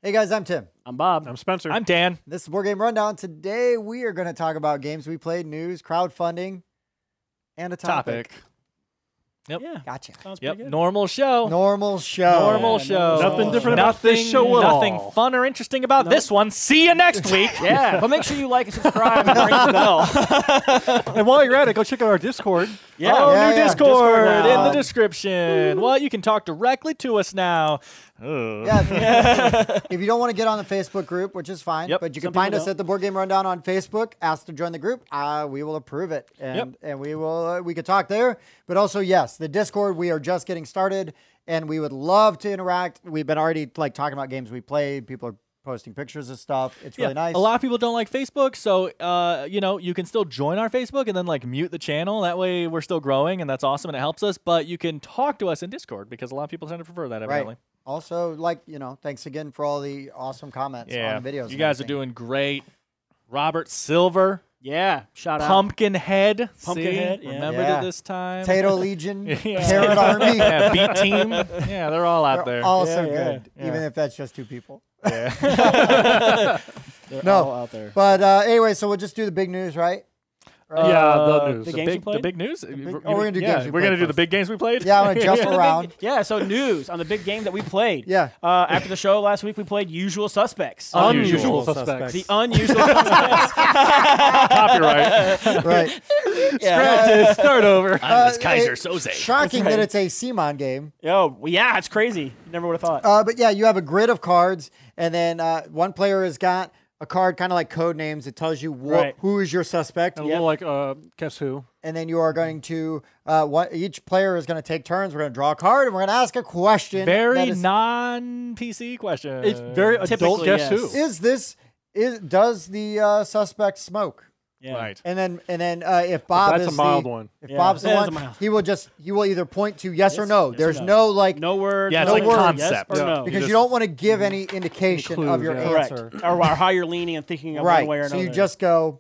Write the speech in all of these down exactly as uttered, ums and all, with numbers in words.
Hey guys, I'm Tim. I'm Bob. I'm Spencer. I'm Dan. This is Board Game Rundown. Today we are going to talk about games we played, news, crowdfunding, and a topic. Topic. Yep. Yeah. Gotcha. Sounds Yep. pretty good. Normal show. Normal show. Normal Yeah, show. normal Nothing show. different about nothing, this show at Nothing all. fun or interesting about Nope. this one. See you next week. Yeah. But make sure you like and subscribe and ring the bell. And while you're at it, go check out our Discord. Yeah. Oh, Yeah, new yeah. Discord, Discord in now. the description. Well, you can talk directly to us now. Ugh. Yeah, if, if you don't want to get on the Facebook group, which is fine, Yep. but you Some can find people us don't. at the Board Game Rundown on Facebook. Ask to join the group. Uh, we will approve it, and Yep. and we will uh, we could talk there. But also, yes, the Discord. We are just getting started, and we would love to interact. We've been already like talking about games we played. People are posting pictures of stuff. It's really Yeah. nice. A lot of people don't like Facebook, so uh, you know, you can still join our Facebook and then like mute the channel. That way, we're still growing, and that's awesome, and it helps us. But you can talk to us in Discord because a lot of people tend to prefer that. Evidently. Right. Also, like, you know, thanks again for all the awesome comments Yeah. on the videos. You and guys are everything. doing great. Robert Silver, Yeah. Shout out. Pumpkinhead. Pumpkinhead, See? yeah. Remembered Yeah. it this time. Potato Legion, Yeah. Carrot Army. Yeah, Beat Team. Yeah, they're all out They're there. also Yeah, yeah, good, yeah. even if that's just two people. Yeah. They're No. all out there. But uh, anyway, so we'll just do the big news, right? Yeah, the news. the The games we big, the played? big news. big- You- oh, we're gonna do yeah, games we We're played gonna do the first. big games we played. Yeah, I'm gonna jump The big- around. yeah, so news on the big game that we played. Yeah. Uh, after the show last week, we played Usual Suspects. Unusual Unusual suspects. suspects. The Unusual Suspects. Copyright. Right. Yeah. Start over. Uh, It's Kaiser it- Soze. Shocking That's that right. it's a Simon game. Yo, well, yeah, it's crazy. Never would have thought. Uh, but yeah, you have a grid of cards, and then uh, one player has got a card, kind of like code names. It tells you what, Right. who is your suspect, And a little like, uh, guess who? and then you are going to uh, what each player is going to take turns. We're going to draw a card, and we're going to ask a question. Very that is, non-P C question. It's very adult Typically, guess yes. who. is this is does the uh, suspect smoke? Yeah. right. And then and then uh, if Bob That's is a mild the, one. if Yeah, Bob's the that is one, a mild. he will just he will either point to yes, or Yes, no. yes or There's no. no like No words. Yeah, it's no like words, concept. Yes or Yeah. no. because just- you don't want to give any indication Clues, of your yeah. Correct. answer. Or, or how you're leaning and thinking of Right. one way or So another. you just go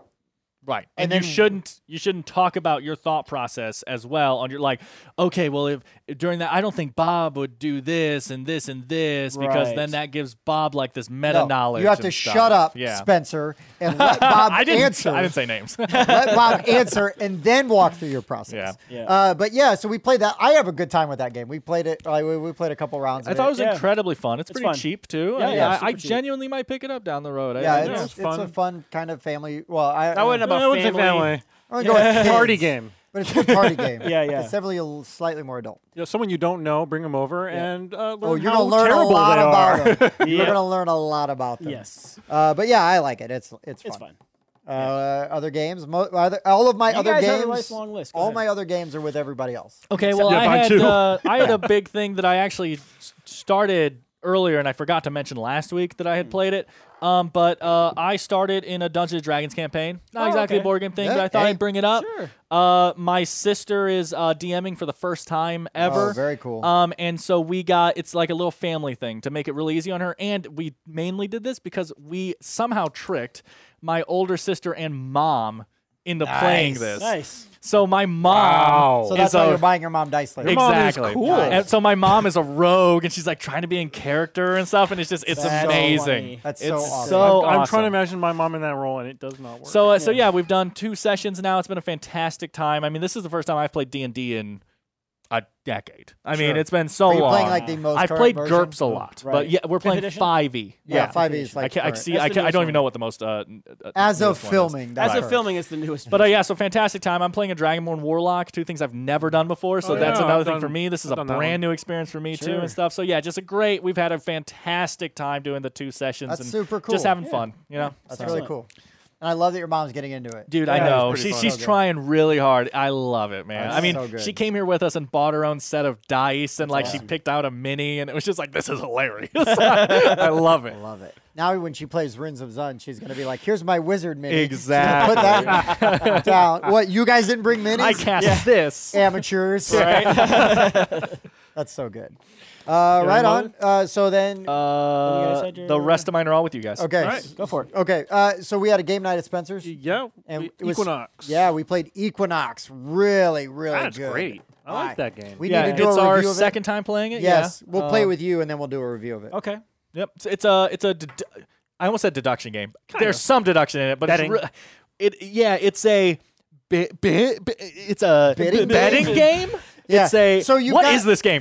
Right. And And, then- you shouldn't you shouldn't talk about your thought process as well on your like, okay, well if during that I don't think Bob would do this and this and this because Right. then that gives Bob like this meta no, knowledge. you have to and stuff. shut up, yeah. Spencer, and let Bob I didn't answer. I didn't say names. Let Bob answer, and then walk through your process. Yeah. Yeah. Uh, but yeah, so we played that. I have a good time with that game. We played it. Like, we, we played a couple rounds. I of thought it was Yeah. incredibly fun. It's, It's pretty fun. cheap too. Yeah, I, yeah, I, super I cheap. genuinely might pick it up down the road. I- Yeah, I- it's, it's it's, fun. a fun kind of family. Well, I I wouldn't I about wouldn't say family. family. I'm gonna go with kids, Party game. but it's a good party game. Yeah, yeah. It's definitely a l- slightly more adult. You know, someone you don't know, bring them over and uh, learn Oh, you're how gonna learn a terrible lot they are. about them. You're Yeah. gonna learn a lot about them. Yes. Uh, but yeah, I like it. It's it's fun. It's fun. Uh, other games, mo- other, all of my You other guys have a games, nice long list. Go all ahead. my other games are with everybody else. Okay, well, Yeah, I mine had too. uh, I had a big thing that I actually s- started earlier, and I forgot to mention last week that I Hmm. had played it. Um, but uh, I started in a Dungeons and Dragons campaign. Not Oh, exactly okay. a board game thing, Yeah, but I thought hey, I'd bring it up. Sure. Uh, my sister is uh, DMing for the first time ever. Oh, very cool. Um, and so we got it's like a little family thing to make it really easy on her. And we mainly did this because we somehow tricked my older sister and mom into playing Nice. this. Nice. So my mom. Wow. So that's is why a- you're buying your mom dice later. Your mom is Exactly. cool. Nice. And so my mom is a rogue, and she's like trying to be in character and stuff, and it's just it's That's so amazing. funny. That's it's so awesome. so I'm, I'm awesome. trying to imagine my mom in that role, and it does not work. So uh, so Yeah. yeah, we've done two sessions now. It's been a fantastic time. I mean, this is the first time I've played D and D in a decade. I mean, Sure. it's been so Are you long. playing like the most I've current played version? GURPS a lot, Right. but yeah, we're playing edition? five E. Yeah, five E is like I can't. I current. see. That's I the can't. I newest don't one. even know what the most. Uh, n- uh, As of newest one is. filming, that's As correct. of filming, it's the newest. But uh, yeah, so fantastic time. I'm playing a Dragonborn Warlock, two things I've never done before. So Oh, that's yeah, another I've thing done- for me. This is I've a done that brand one. new experience for me too Sure. and stuff. So yeah, just a great. We've had a fantastic time doing the two sessions That's and super cool. just having Yeah. fun. You know, That's So- really Excellent. cool. And I love that your mom's getting into it. Dude, Yeah, I it's know pretty she's fun. she's So good. trying really hard. I love it, man. That's I mean, so good. she came here with us and bought her own set of dice, and like awesome. she picked out a mini, and it was just like this is hilarious. I love it. I love it. Now when she plays Runes of Zun, she's gonna be like, "Here's my wizard mini." Exactly. Put that down. What? You guys didn't bring minis? I cast this. Amateurs. right? That's so good. Uh, right on. Uh, so then, Uh, had your- the rest of mine are all with you guys. okay, all right. Go for it. okay. Uh, so we had a game night at Spencer's, Yeah, and we- it was- Equinox. Yeah, we played Equinox. Really, really That's good. great. I like that game. We Yeah, need to do it's a our review of second time playing it. it. Yes, yeah. we'll play Uh, with you, and then we'll do a review of it. Okay. Yep. It's, it's a it's a dedu- I almost said deduction game. Kinda. There's some deduction in it, but Betting. it's re- it yeah, it's a bi- bi- bi- it's a Bidding betting game? game. Yeah. It's a So you've what got- is this game,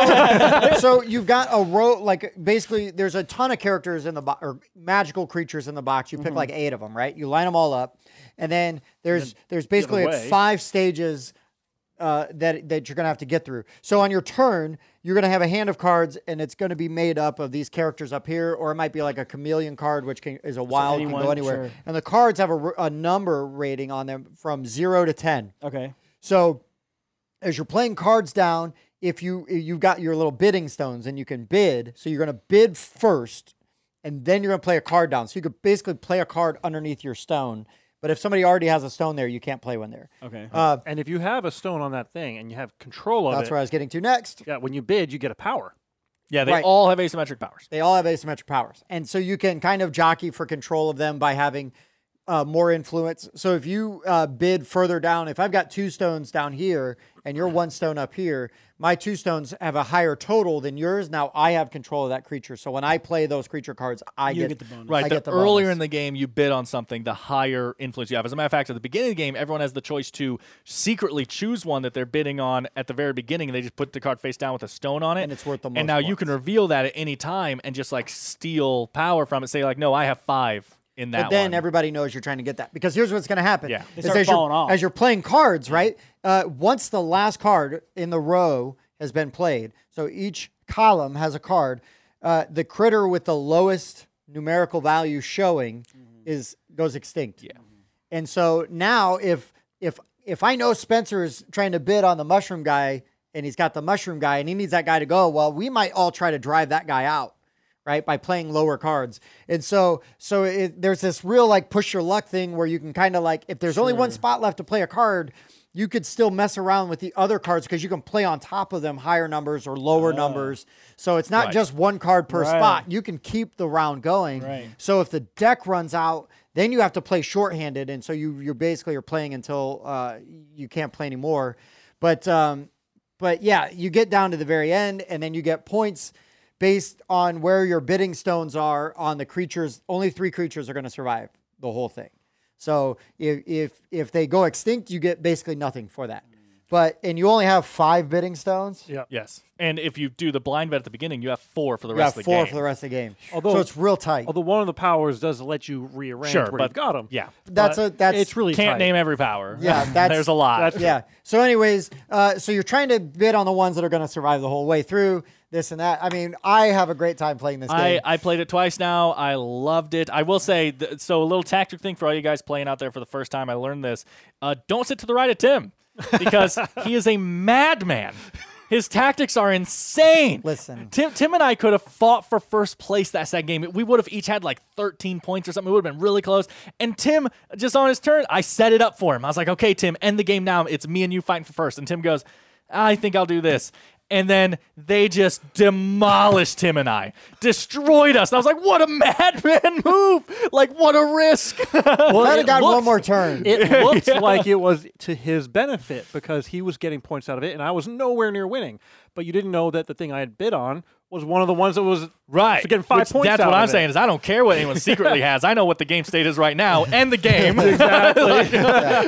guys? So you've got a row, like basically there's a ton of characters in the box, or magical creatures in the box. You pick like eight of them, right? You line them all up, and then there's there's basically like away. five stages uh, that that you're gonna have to get through. So on your turn, you're gonna have a hand of cards, and it's gonna be made up of these characters up here, or it might be like a chameleon card, which can, is a wild, can anyone, go anywhere. sure. And the cards have a, r- a number rating on them from zero to ten. Okay. So as you're playing cards down, if you you've got your little bidding stones and you can bid, so you're going to bid first, and then you're going to play a card down. So you could basically play a card underneath your stone. But if somebody already has a stone there, you can't play one there. Okay. Uh, And if you have a stone on that thing and you have control of that's it, where I was getting to next. yeah, when you bid, you get a power. yeah, they Right. all have asymmetric powers. They all have asymmetric powers. And so you can kind of jockey for control of them by having uh, more influence. So if you uh, bid further down, if I've got two stones down here and you're one stone up here, my two stones have a higher total than yours. Now I have control of that creature. So when I play those creature cards, I You get, get the bonus. Right. I The get the earlier bonus. in the game you bid on something, the higher influence you have. As a matter of fact, at the beginning of the game, everyone has the choice to secretly choose one that they're bidding on at the very beginning, and they just put the card face down with a stone on it. And it's worth the most And now you can points. reveal that at any time and just like steal power from it. Say like, no, I have five in that But then one. everybody knows you're trying to get that, because here's what's going to happen. Yeah. They is start as, you're, falling off. as you're playing cards, right? Uh, once the last card in the row has been played, so each column has a card, uh, the critter with the lowest numerical value showing is goes extinct. Yeah. And so now if if if I know Spencer is trying to bid on the mushroom guy and he's got the mushroom guy and he needs that guy to go, well, we might all try to drive that guy out, right, by playing lower cards. And so so it, there's this real like push your luck thing where you can kind of like, if there's only one spot left to play a card, you could still mess around with the other cards because you can play on top of them higher numbers or lower numbers. So it's not Right. just one card per Right. spot. You can keep the round going. Right. So if the deck runs out, then you have to play shorthanded, and so you you basically are playing until uh, you can't play anymore. But um, but yeah, you get down to the very end, and then you get points based on where your bidding stones are on the creatures. Only three creatures are going to survive the whole thing. So if if if they go extinct, you get basically nothing for that. But and you only have five bidding stones. Yeah. Yes. And if you do the blind bet at the beginning, you have four for the You rest have of the four game. for the rest of the game. Although- so it's real tight. Although one of the powers does let you rearrange Sure, where but- you've got them. Yeah. That's But a that's it's really Can't tight. name every power. Yeah, that's- There's a lot. that's- yeah. So, anyways, uh, so you're trying to bid on the ones that are going to survive the whole way through this and that. I mean, I have a great time playing this I, game. I played it twice now. I loved it. I will say, th- so a little tactic thing for all you guys playing out there for the first time. I learned this. Uh, don't sit to the right of Tim because he is a madman. His tactics are insane. Listen. Tim, Tim and I could have fought for first place that second game. We would have each had like thirteen points or something. It would have been really close. And Tim, just on his turn, I set it up for him. I was like, okay, Tim, end the game now. It's me and you fighting for first. And Tim goes, I think I'll do this. And then they just demolished Tim and I, destroyed us. And I was like, what a madman move. Like, what a risk. well, I'd have got looked- one more turn. It looked like it was to his benefit because he was getting points out of it, and I was nowhere near winning. But you didn't know that the thing I had bid on was one of the ones that was Right. getting five Which, points That's out what of I'm it. saying is I don't care what anyone secretly has. I know what the game state is right now and the game. Exactly.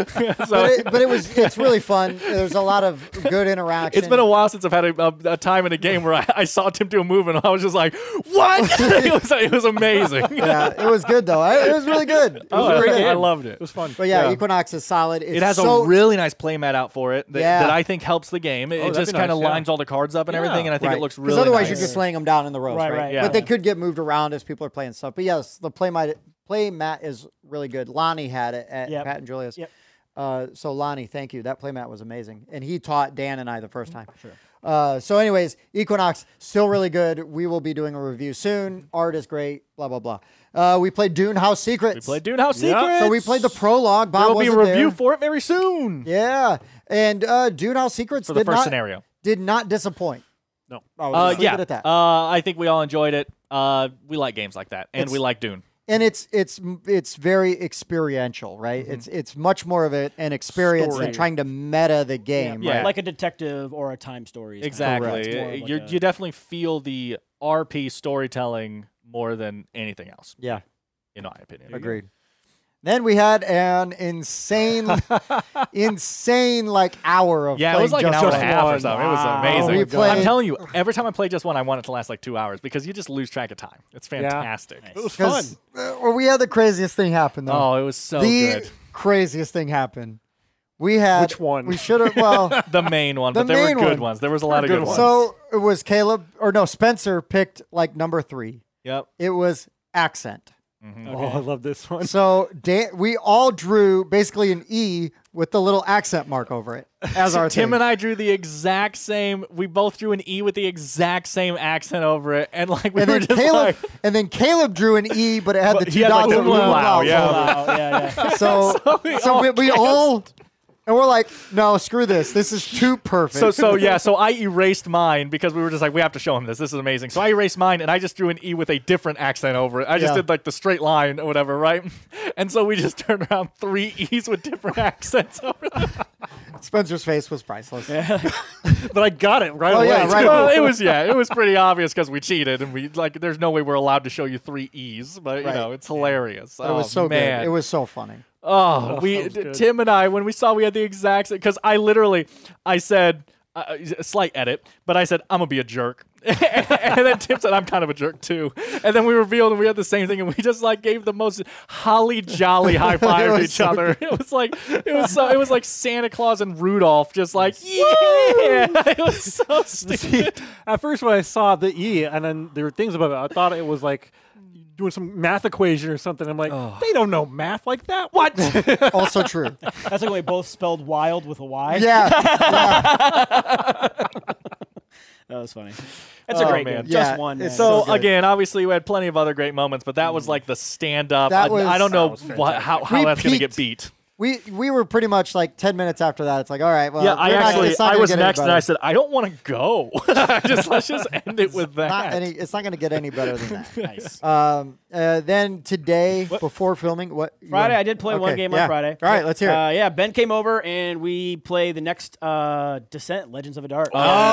but, it, but it was it's really fun. There's a lot of good interaction. It's been a while since I've had a, a, a time in a game where I, I saw Tim do a move and I was just like, what? it, was, it was amazing. Yeah, it was good though. I, it was really good. It was Oh, really I, good. I loved it. It was fun. But yeah, Yeah. Equinox is solid. It's It has so, a really nice playmat out for it that, Yeah. that I think helps the game. It, Oh, it that'd just be kind of nice, yeah. lines all the cards up and Yeah. everything, and I think right. it looks 'Cause really otherwise nice. you're just laying them down in the rows, Right, right? right, yeah. But they could get moved around as people are playing stuff. But yes, the play mat play mat is really good. Lonnie had it at Yep. Pat and Julius. Yep. Uh, so Lonnie, thank you. That play mat was amazing, and he taught Dan and I the first time. Sure. Uh, so, anyways, Equinox still really good. We will be doing a review soon. Art is great. Blah blah blah. Uh, we played Dune House Secrets. We played Dune House Yeah. Secrets. So we played the prologue. Bob There will be a wasn't review there. for it very soon. Yeah, and uh, Dune House Secrets For the did first not, scenario. did not disappoint. No. Oh, Uh, let's leave yeah, it at that. Uh, I think we all enjoyed it. Uh, we like games like that, and It's- we like Dune. and it's it's it's very experiential, right? Mm-hmm. It's it's much more of a, an experience Story. than trying to meta the game, Yeah. right? Like a detective or a time story. is kind of- Exactly. it's more of like You a- you definitely feel the R P storytelling more than anything else, Yeah, in my opinion. agreed. Then we had an insane, insane like hour of Yeah, it playing was like an Just hour and a half or One. something. It was Wow. amazing. We I'm played- telling you, every time I play Just One, I want it to last like two hours because you just lose track of time. It's fantastic. It was fun. 'Cause, uh, well, we had the craziest thing happen though. Oh, it was so the good. craziest thing happened. We had Which one? We should have. Well, The main one, The but there were main good one. ones. There was a lot of good good ones. so it was Caleb or no Spencer picked like number three. yep. It was accent. Oh, I love this one. So Dan, we all drew basically an E with the little accent mark over it as our Tim thing. and I drew the exact same. We both drew an E with the exact same accent over it, and like we and were then just Caleb like, and then Caleb drew an E, but it had But the he two had, like, dots the of umlaut, umlaut yeah. over Wow, yeah, yeah. it. So so, we we, all we all and we're like, no, screw this. This is too perfect. so so yeah. So I erased mine because we were just like, we have to show him this. This is amazing. So I erased mine, and I just drew an E with a different accent over it. I just Yeah. did like the straight line or whatever, right? And so we just turned around three E's with different accents over them. Spencer's face was priceless. But I got it right Oh, away. yeah, too. right. Well, it was yeah, it was pretty obvious because we cheated, and we like. There's no way we're allowed to show you three E's, but you Right. know it's hilarious. It oh, was so man. good. It was so funny. Oh, Oh, we that was good. Tim and I when we saw we had the exact because I literally I said uh, a slight edit, but I said I'm gonna be a jerk, and then Tim said I'm kind of a jerk too, and then we revealed and we had the same thing, and we just like gave the most holly jolly high five It to was each so other. It was like it was so it was like Santa Claus and Rudolph, just like yeah, it was so stupid. At first, when I saw the E, and then there were things about it, I thought it was like doing some math equation or something. I'm like, they don't know math like that. What? Also true. That's like when we both spelled wild with a Y. Yeah. That was funny. It's a Oh, great man. game. Yeah, Just one. it's man. So, So good. again, obviously we had plenty of other great moments, but that was like the stand up. That I, was- I don't know that was what, how, how We that's going to peaked. get beat. We we were pretty much like ten minutes after that. It's like, all right, well, Yeah, I we're not- actually it's not I gonna was get any next, and better. I said I don't want to go. just let's just end it with that. Not any, it's not going to get any better than that. Nice. Um, uh, then today, before filming, what you Friday, want- I did play one Okay, game yeah. on Friday. All right, let's hear it. Uh, yeah, Ben came over and we played the next uh, Descent, Legends of a Dart.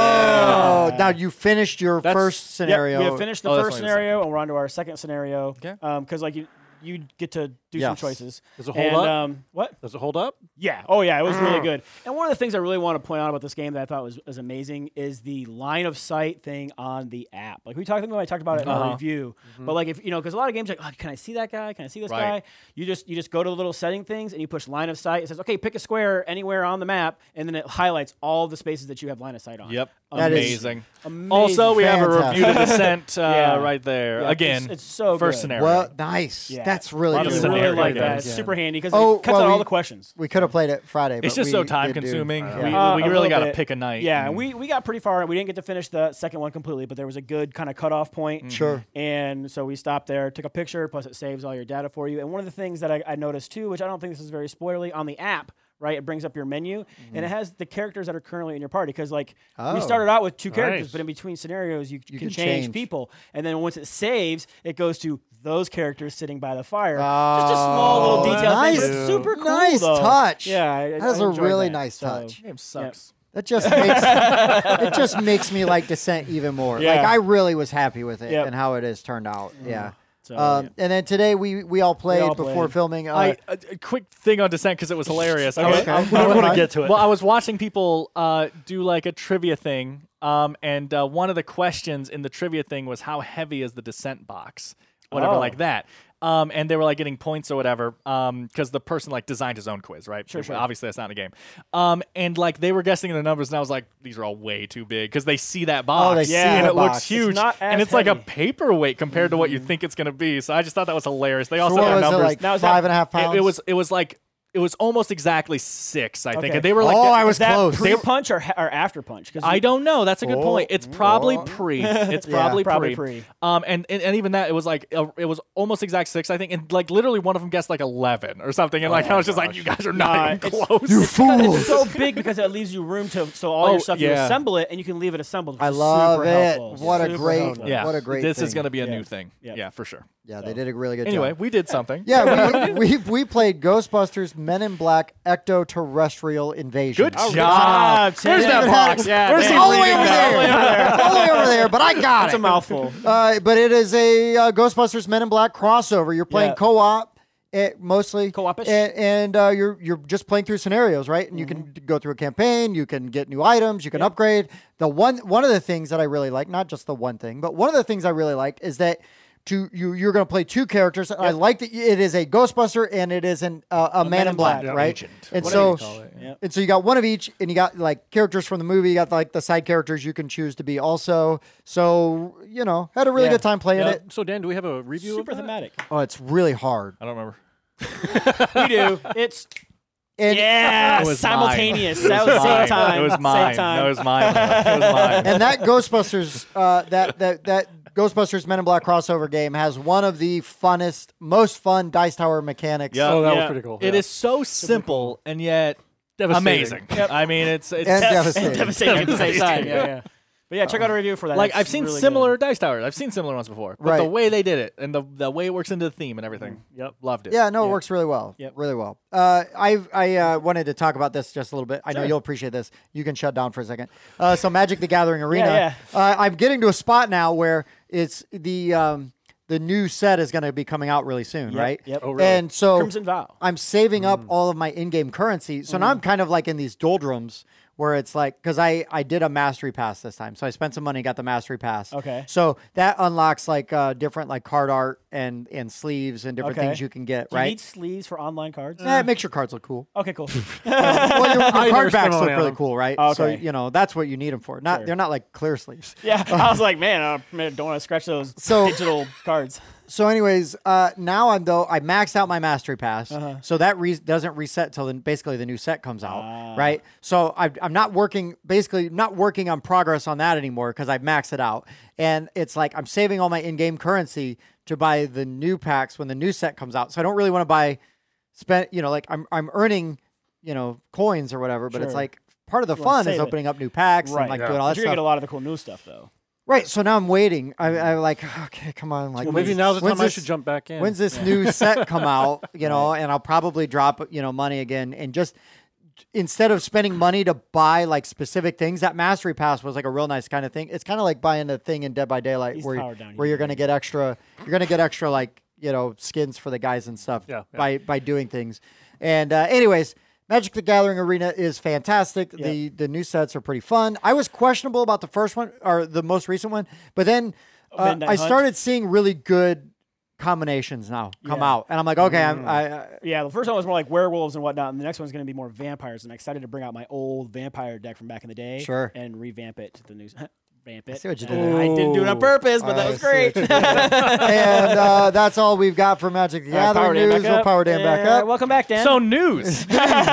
Oh, now you finished your That's- first Yep, scenario. we have finished the Oh, that's first only the scenario, and we're on to our second scenario. Okay. Because like you, you get to do Yes. some choices. Does it hold and, up? Um, what? Does it hold up? Yeah. Oh, yeah. It was really good. And one of the things I really want to point out about this game that I thought was, was amazing is the line of sight thing on the app. Like we talked, I think when I talked about it in our Uh-huh. review. But like if you know, because a lot of games are like, oh, can I see that guy? Can I see this Right. guy? You just you just go to the little setting things and you push line of sight. It says, okay, pick a square anywhere on the map, and then it highlights all the spaces that you have line of sight on. Yep, That is amazing. Amazing. Also, we have a Fantastic. review to Descent uh, Yeah. right there. Yeah, Again, it's, it's so first good. scenario. Well, nice. Yeah. That's really Lot I of good. really scenario like that. games. It's super handy because Oh, it cuts well, out all we- the questions. We could have played it Friday. It's but just we so time did do- consuming. Yeah. We, Uh, we a really little got to bit. pick a night. Yeah, and we, we got pretty far. We didn't get to finish the second one completely, but there was a good kind of cutoff point. Sure. And so we stopped there, took a picture, plus it saves all your data for you. And one of the things that I, I noticed too, which I don't think this is very spoilery, on the app, right, it brings up your menu, and it has the characters that are currently in your party. Because like Oh. we started out with two characters, Nice. but in between scenarios, you, You can can change, change. people. And then once it saves, it goes to those characters sitting by the fire. Just a small little Oh, detail thing, nice. but it's super cool. Nice though. touch. Yeah, I, That I is a enjoyed really that. nice So, touch. Game sucks. That just makes it just makes me like Descent even more. Yeah. Like I really was happy with it Yep. and how it has turned out. Yeah. So, Um, yeah. And then today we we all played all before played. filming. Uh, I, a, a quick thing on Descent because it was hilarious. I was- Okay. I- We don't want to get to it. Well, I was watching people uh, do like a trivia thing, um, and uh, one of the questions in the trivia thing was how heavy is the Descent box, whatever Oh. like that. Um, and they were like getting points or whatever because the person like designed his own quiz, right? Sure, sure. Obviously, that's not in a game. Um, and like they were guessing the numbers, and I was like, these are all way too big because they see that box. Oh, they see Yeah. and the it looks box. It's huge, not and as it's like a heavy. paperweight compared to what you think it's gonna be. So I just thought that was hilarious. They all so said what their was numbers. it like Now, is five that- and a half It- pounds? it was it was like it was almost exactly six, I think. Okay. And they were like, Oh, I Is was that close. pre-punch or, ha- or after punch? 'Cause I you- don't know. That's a good Oh. point. It's probably Oh. pre. It's Yeah. probably, Probably pre. pre. Um, and, and and even that, it was like uh, it was almost exact six, I think. And like literally, one of them guessed like eleven or something. And like I was just like, you guys are not Nah, even it's- close. You It's fools. so big because it leaves you room to so all Oh, your stuff you yeah. assemble it and you can leave it assembled. which I is love super it. helpful. What a Super great- helpful. yeah, What a great This is thing. going to be a Yeah. new thing. Yep. Yeah, for sure. Yeah, they did a really good Anyway, job. we did something. Yeah, we, we we played Ghostbusters Men in Black Ecto-Terrestrial Invasion. Good All job. right, Tim. Where's that Didn't box? have- yeah, Where's man. he all the way leaving over that? there. All the way over there. But I got That's it. a mouthful. Uh, but it is a uh, Ghostbusters Men in Black crossover. You're playing Yeah. co-op. It, mostly Co-op-ish. and, and uh, you're you're just playing through scenarios, right? And you can go through a campaign, you can get new items, you can upgrade. The one one of the things that I really like, not just the one thing, but one of the things I really liked is that to you you're going to play two characters. I like that it is a Ghostbuster and it is an uh, a, man, in black, Black. right? Agent. And Whatever so you call it, yeah. and so you got one of each, and you got like characters from the movie. You got like the side characters you can choose to be also. So you know, had a really Yeah. good time playing Yeah. it. So Dan, do we have a review? Super of that? thematic. Oh, it's really hard. I don't remember. We do. It's And, yeah, It was simultaneous. mine. That was the same Mine. time. It was mine. Same time. That was mine. It was mine. and that Ghostbusters, uh, that that that Ghostbusters Men in Black crossover game has one of the funnest, most fun dice tower mechanics. Yeah. Oh, that Yeah. was pretty cool. It yeah. is so simple and yet Devastating. amazing. I mean, it's it's And And devastating. devastating at the same time. Yeah, yeah. But yeah, check out a review for that. like It's I've seen really similar good. dice towers. I've seen similar ones before, but the Right. way they did it and the the way it works into the theme and everything. Yep. Loved it. Yeah, no, it Yeah. works really well. Yep. Really well. Uh, I I uh, wanted to talk about this just a little bit. I know Sure. you'll appreciate this. You can shut down for a second. Uh, so Magic the Gathering Arena. Yeah, Uh, I'm getting to a spot now where it's the um, the new set is going to be coming out really soon, Yep, right? yep. Oh, really? And so Crimson Vow. I'm saving up all of my in-game currency. So now I'm kind of like in these doldrums where it's like, because I, I did a mastery pass this time. So I spent some money, got the mastery pass. Okay. So that unlocks like uh, different like card art and, and sleeves and different Okay. things you can get, Do you right? need sleeves for online cards? Eh, it makes your cards look cool. Okay, cool. Well, your, your never card spent backs money look on really them. cool, right? Okay. So, you know, that's what you need them for. Not Sure. They're not like clear sleeves. Yeah, I was like, man, I man, don't want to scratch those So- digital cards. So, anyways, uh, now I'm though I maxed out my mastery pass, Uh-huh. so that re- doesn't reset till the, basically the new set comes out, Ah. right? So I, I'm not working, basically not working on progress on that anymore because I've maxed it out, and it's like I'm saving all my in-game currency to buy the new packs when the new set comes out. So I don't really want to buy, spend, you know, like I'm I'm earning, you know, coins or whatever, but it's Sure. like part of the You wanna fun is save it. opening up new packs Right. and like Yeah. doing all But that you're gonna get stuff. a lot of the cool new stuff though. Right. So now I'm waiting. I, I'm like, okay, come on, like Well, maybe when's- now's the when's time I this- should jump back in. When's this new set come out? You know, and I'll probably drop you know money again, and just instead of spending money to buy like specific things, that mastery pass was like a real nice kind of thing. It's kind of like buying a thing in Dead by Daylight He's where powered down where here. you're gonna get extra, you're gonna get extra like you know skins for the guys and stuff Yeah, yeah. by by doing things. And uh, anyways. Magic the Gathering Arena is fantastic. The the new sets are pretty fun. I was questionable about the first one or the most recent one, but then uh, Midnight I Hunt? started seeing really good combinations now come Yeah. out, and I'm like, okay, I'm, I, I Yeah, the first one was more like werewolves and whatnot, and the next one's going to be more vampires. And I'm excited to bring out my old vampire deck from back in the day, Sure. and revamp it to the new. Vamp it. see what you did Uh, there. I didn't do it on purpose, but that I was see what great. you did and uh, that's all we've got for Magic the All right, Gathering power Dan news. back We'll up. power Dan back Yeah, up. Welcome back, Dan. So news.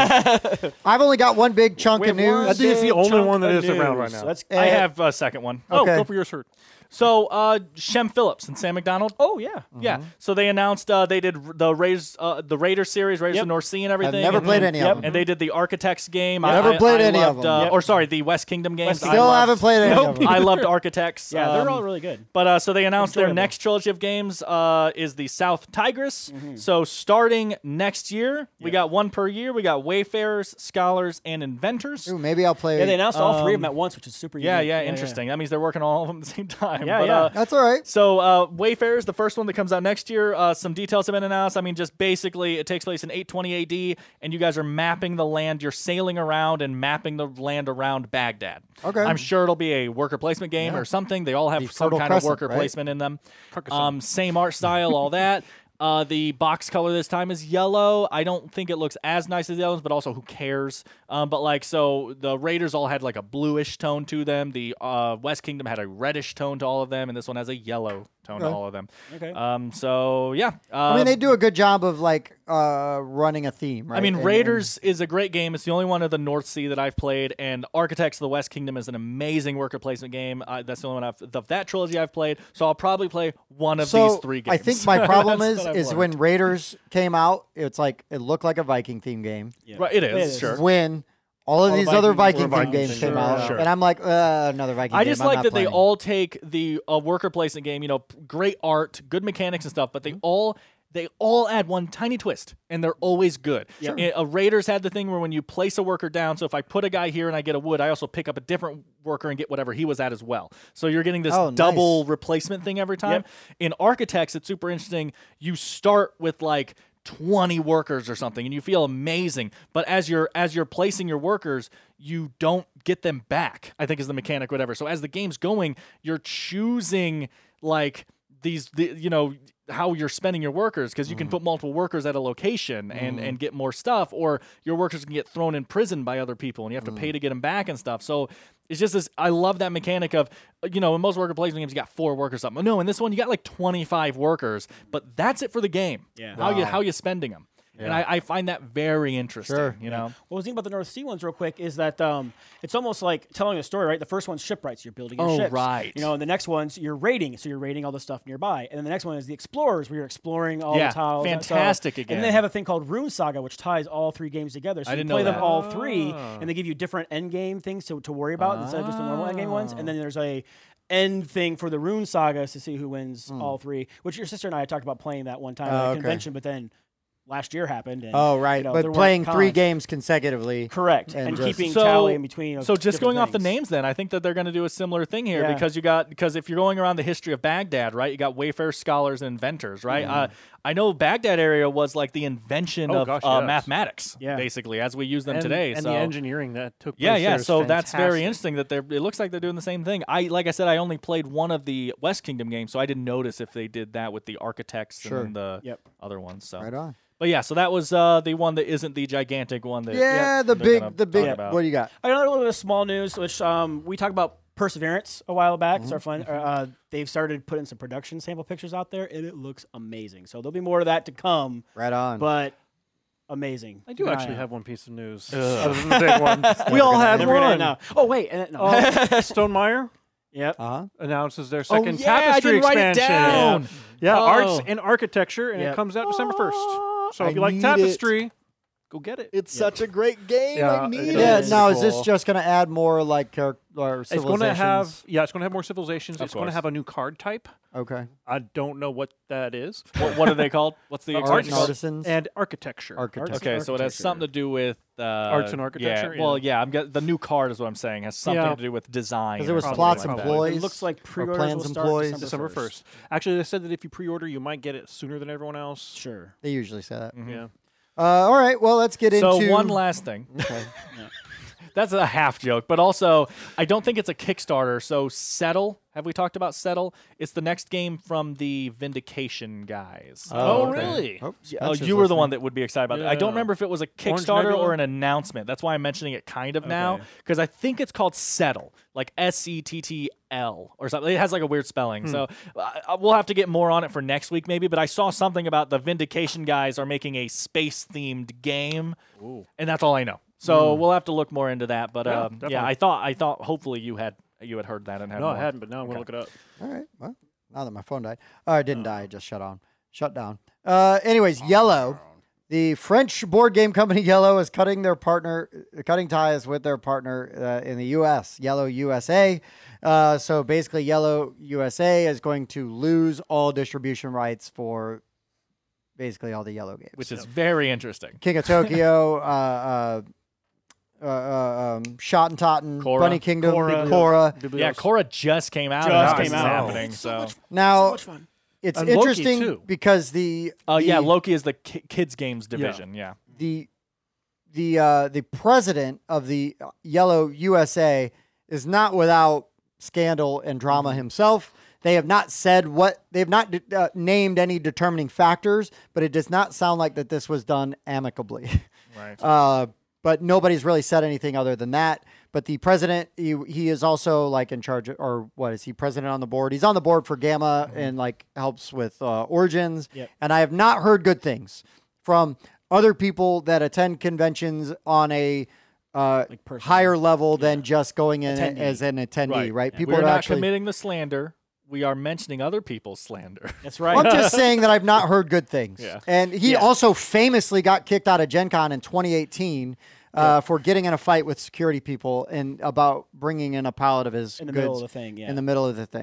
I've only got one big chunk We of have one news. I think it's the big only chunk one that of is around news. right now. That's, I Uh, have a second one. Oh, Okay. go for your shirt. So uh, Shem Phillips and Sam McDonald. oh yeah. Yeah. So they announced uh, they did the Raiders, uh, the Raider series, Raiders Yep. of the North Sea, and everything. never and, played any Yep. of them. And they did the Architects game. Never I, I- played I any of loved, them. Uh, Yep. Or sorry, the West Kingdom games. West I Still loved- haven't played any of them. I loved Architects. Yeah, they're Um, all really good. But uh, so they announced their Enjoyable. next trilogy of games uh, is the South Tigris. So starting next year, we got one per year. We got Wayfarers, Scholars, and Inventors. Ooh, maybe I'll play. Yeah, they announced all three of Um, them at once, which is super. Yeah, unique. yeah, interesting. That means they're working on all of them at the same time. Yeah, but, yeah. Uh, That's all right. so uh, Wayfarers, the first one that comes out next year, uh, some details have been announced. I mean, just basically, it takes place in eight twenty A D, and you guys are mapping the land. You're sailing around and mapping the land around Baghdad. Okay. I'm sure it'll be a worker placement game or something. They all have Be some Fertile kind Crescent, of worker right? placement in them. Carcassonne. Um, same art style, all that. Uh, the box color this time is yellow. I don't think it looks as nice as the other ones, but also who cares? Um, but like, so the Raiders all had like a bluish tone to them. The uh, West Kingdom had a reddish tone to all of them, and this one has a yellow tone to Okay. all of them. Okay. Um, so yeah. Uh, I mean, they do a good job of like uh, running a theme, right? I mean, And- Raiders is a great game. It's the only one of the North Sea that I've played, and Architects of the West Kingdom is an amazing worker placement game. Uh, that's the only one I've of that trilogy I've played. So I'll probably play one of so these three games. I think my problem That's is what I've is learned. when Raiders came out, it's like it looked like a Viking theme game. Yeah. Right, it is, It is. sure. When all of All these Viking- other or Viking theme Viking games things, came sure, out, sure. and I'm like, uh, another Viking I game. just I'm like not that they playing. all take the uh, worker placement game, you know, p- great art, good mechanics and stuff, but they all they all add one tiny twist, and they're always good. Yep. A a Raiders had the thing where when you place a worker down, so if I put a guy here and I get a wood, I also pick up a different worker and get whatever he was at as well. So you're getting this Oh, nice. double replacement thing every time. Yep. In Architects, it's super interesting. You start with like twenty workers or something, and you feel amazing. But as you're as you're placing your workers, you don't get them back, I think is the mechanic, whatever. So as the game's going, you're choosing like these, the, you know, how you're spending your workers, because you can put multiple workers at a location and, and get more stuff, or your workers can get thrown in prison by other people and you have to pay to get them back and stuff. So it's just this, I love that mechanic of, you know, in most worker placement games, you got four workers or something. No, in this one, you got like twenty-five workers, but that's it for the game. Yeah. How you Wow. how you spending them. And I, I find that very interesting, Sure. you know? What was neat about the North Sea ones, real quick, is that um, it's almost like telling a story, right? The first one's shipwrights, you're building your Oh, ships. right. You know, and the next one's you're raiding, so you're raiding all the stuff nearby. And then the next one is the explorers, where you're exploring all Yeah, the tiles. and so- fantastic again. And then they have a thing called Rune Saga, which ties all three games together. So I you didn't play know them that. all three, and they give you different end game things to, to worry about instead of just the normal end game ones. And then there's a end thing for the Rune Sagas to see who wins all three, which your sister and I had talked about playing that one time Oh, at a okay. convention, but then last year happened. And, Oh, right. you know, there but weren't playing three cons. games consecutively. Correct, and and, just- keeping So- tally in between. Of So just different going off the things. names, then I think that they're going to do a similar thing here Yeah. because you got because if you're going around the history of Baghdad, right? You got wayfarer scholars and inventors, right? Uh, I know Baghdad area was like the invention Oh, of gosh, uh, yes. mathematics, Yeah. basically as we use them and, today. and so the engineering that took place yeah, yeah. there is So that's very fantastic. interesting that they're. It looks like they're doing the same thing. I like I said, I only played one of the West Kingdom games, so I didn't notice if they did that with the architects Sure. and the Yep. other ones. So Right on. But yeah, so that was uh, the one that isn't the gigantic one that. Yeah, the they're gonna big, the talk big. about. What do you got? I got another little bit of small news, which um, we talked about Perseverance a while back. It's our fun. Uh, they've started putting some production sample pictures out there, and it looks amazing. So there'll be more of that to come, Right on. but amazing. I do Keep an eye actually out. have one piece of news. Other than the big one. we all gonna had Never gonna one. end now. Oh wait, and, no. Uh, Stone Meyer yep. uh-huh. announces their Oh, second yeah, I tapestry didn't write it expansion. down. Yeah, Oh. arts and architecture, and Yep. it comes out December first. So I if you like need tapestry, go get it. It's such a great game. Yeah, I need it it. Yeah. is. Now, is this Cool. just going to add more like character or It's going to civilizations? have yeah, it's going to have more civilizations. Of it's going to course. have a new card type. Okay. I don't know what that is. What, what are they called? What's the Arts Art expansion and called? artisans. And architecture. Architecture. Okay, so it has something to do with uh, Arts and architecture, Yeah, well, yeah. yeah, I'm get, the new card is what I'm saying has something Yeah. to do with design. Because there or was something plots like that. employees. It looks like pre-orders plans will start employees. December, December first. first. Actually, they said that if you pre-order, you might get it sooner than everyone else. Sure. They usually say that. Yeah. Uh, all right. Well, let's get So into one last thing. Okay. That's a half joke, but also I don't think it's a Kickstarter. So Settle, have we talked about Settle? It's the next game from the Vindication guys. Oh, okay. really? Oh, Oh, Spencer's you were the listening. one that would be excited about it. I don't Yeah. remember if it was a Orange Kickstarter Nebula? or an announcement. That's why I'm mentioning it kind of now, Okay. because I think it's called Settle, like S E T T L or something. It has like a weird spelling. So uh, we'll have to get more on it for next week maybe, but I saw something about the Vindication guys are making a space-themed game, and that's all I know. So we'll have to look more into that. But Yeah, um, yeah, definitely. I thought I thought hopefully you had you had heard that and had No, more. I hadn't, but now I'm going to look it up. All right. Well, now that my phone died. Oh, it didn't die. It just shut on. Shut down. Uh, anyways, Yellow, the French board game company Yellow is cutting their partner, cutting ties with their partner uh, in the U S, Yellow U S A. Uh, so basically, Yellow U S A is going to lose all distribution rights for basically all the Yellow games. Which is very interesting. King of Tokyo, uh, uh, uh, uh, um, Shot and Totten, Korra. Bunny Kingdom, Korra. Korra. Yeah, Cora just came out. Just and came this is out. happening. So, Now, much fun. it's And Loki, interesting too. because the uh, yeah, the- Loki is the ki- kids games division. Yeah. the the uh, the president of the Yellow U S A is not without scandal and drama Mm-hmm. himself. They have not said what they have not uh, named any determining factors, but it does not sound like that this was done amicably. Right. Uh, but nobody's really said anything other than that. But the president, he, he is also like in charge, of, or what is he, president on the board? He's on the board for Gamma and like helps with uh, Origins. Yep. And I have not heard good things from other people that attend conventions on a uh, Like personally. higher level than just going in Attendee. as an attendee, right? People We're are not actually. committing the slander. We are mentioning other people's slander. That's right. I'm just saying that I've not heard good things. Yeah. And he Yeah. also famously got kicked out of Gen Con in twenty eighteen uh, for getting in a fight with security people and about bringing in a pallet of his In the goods middle of the thing, yeah. in the middle of the thing.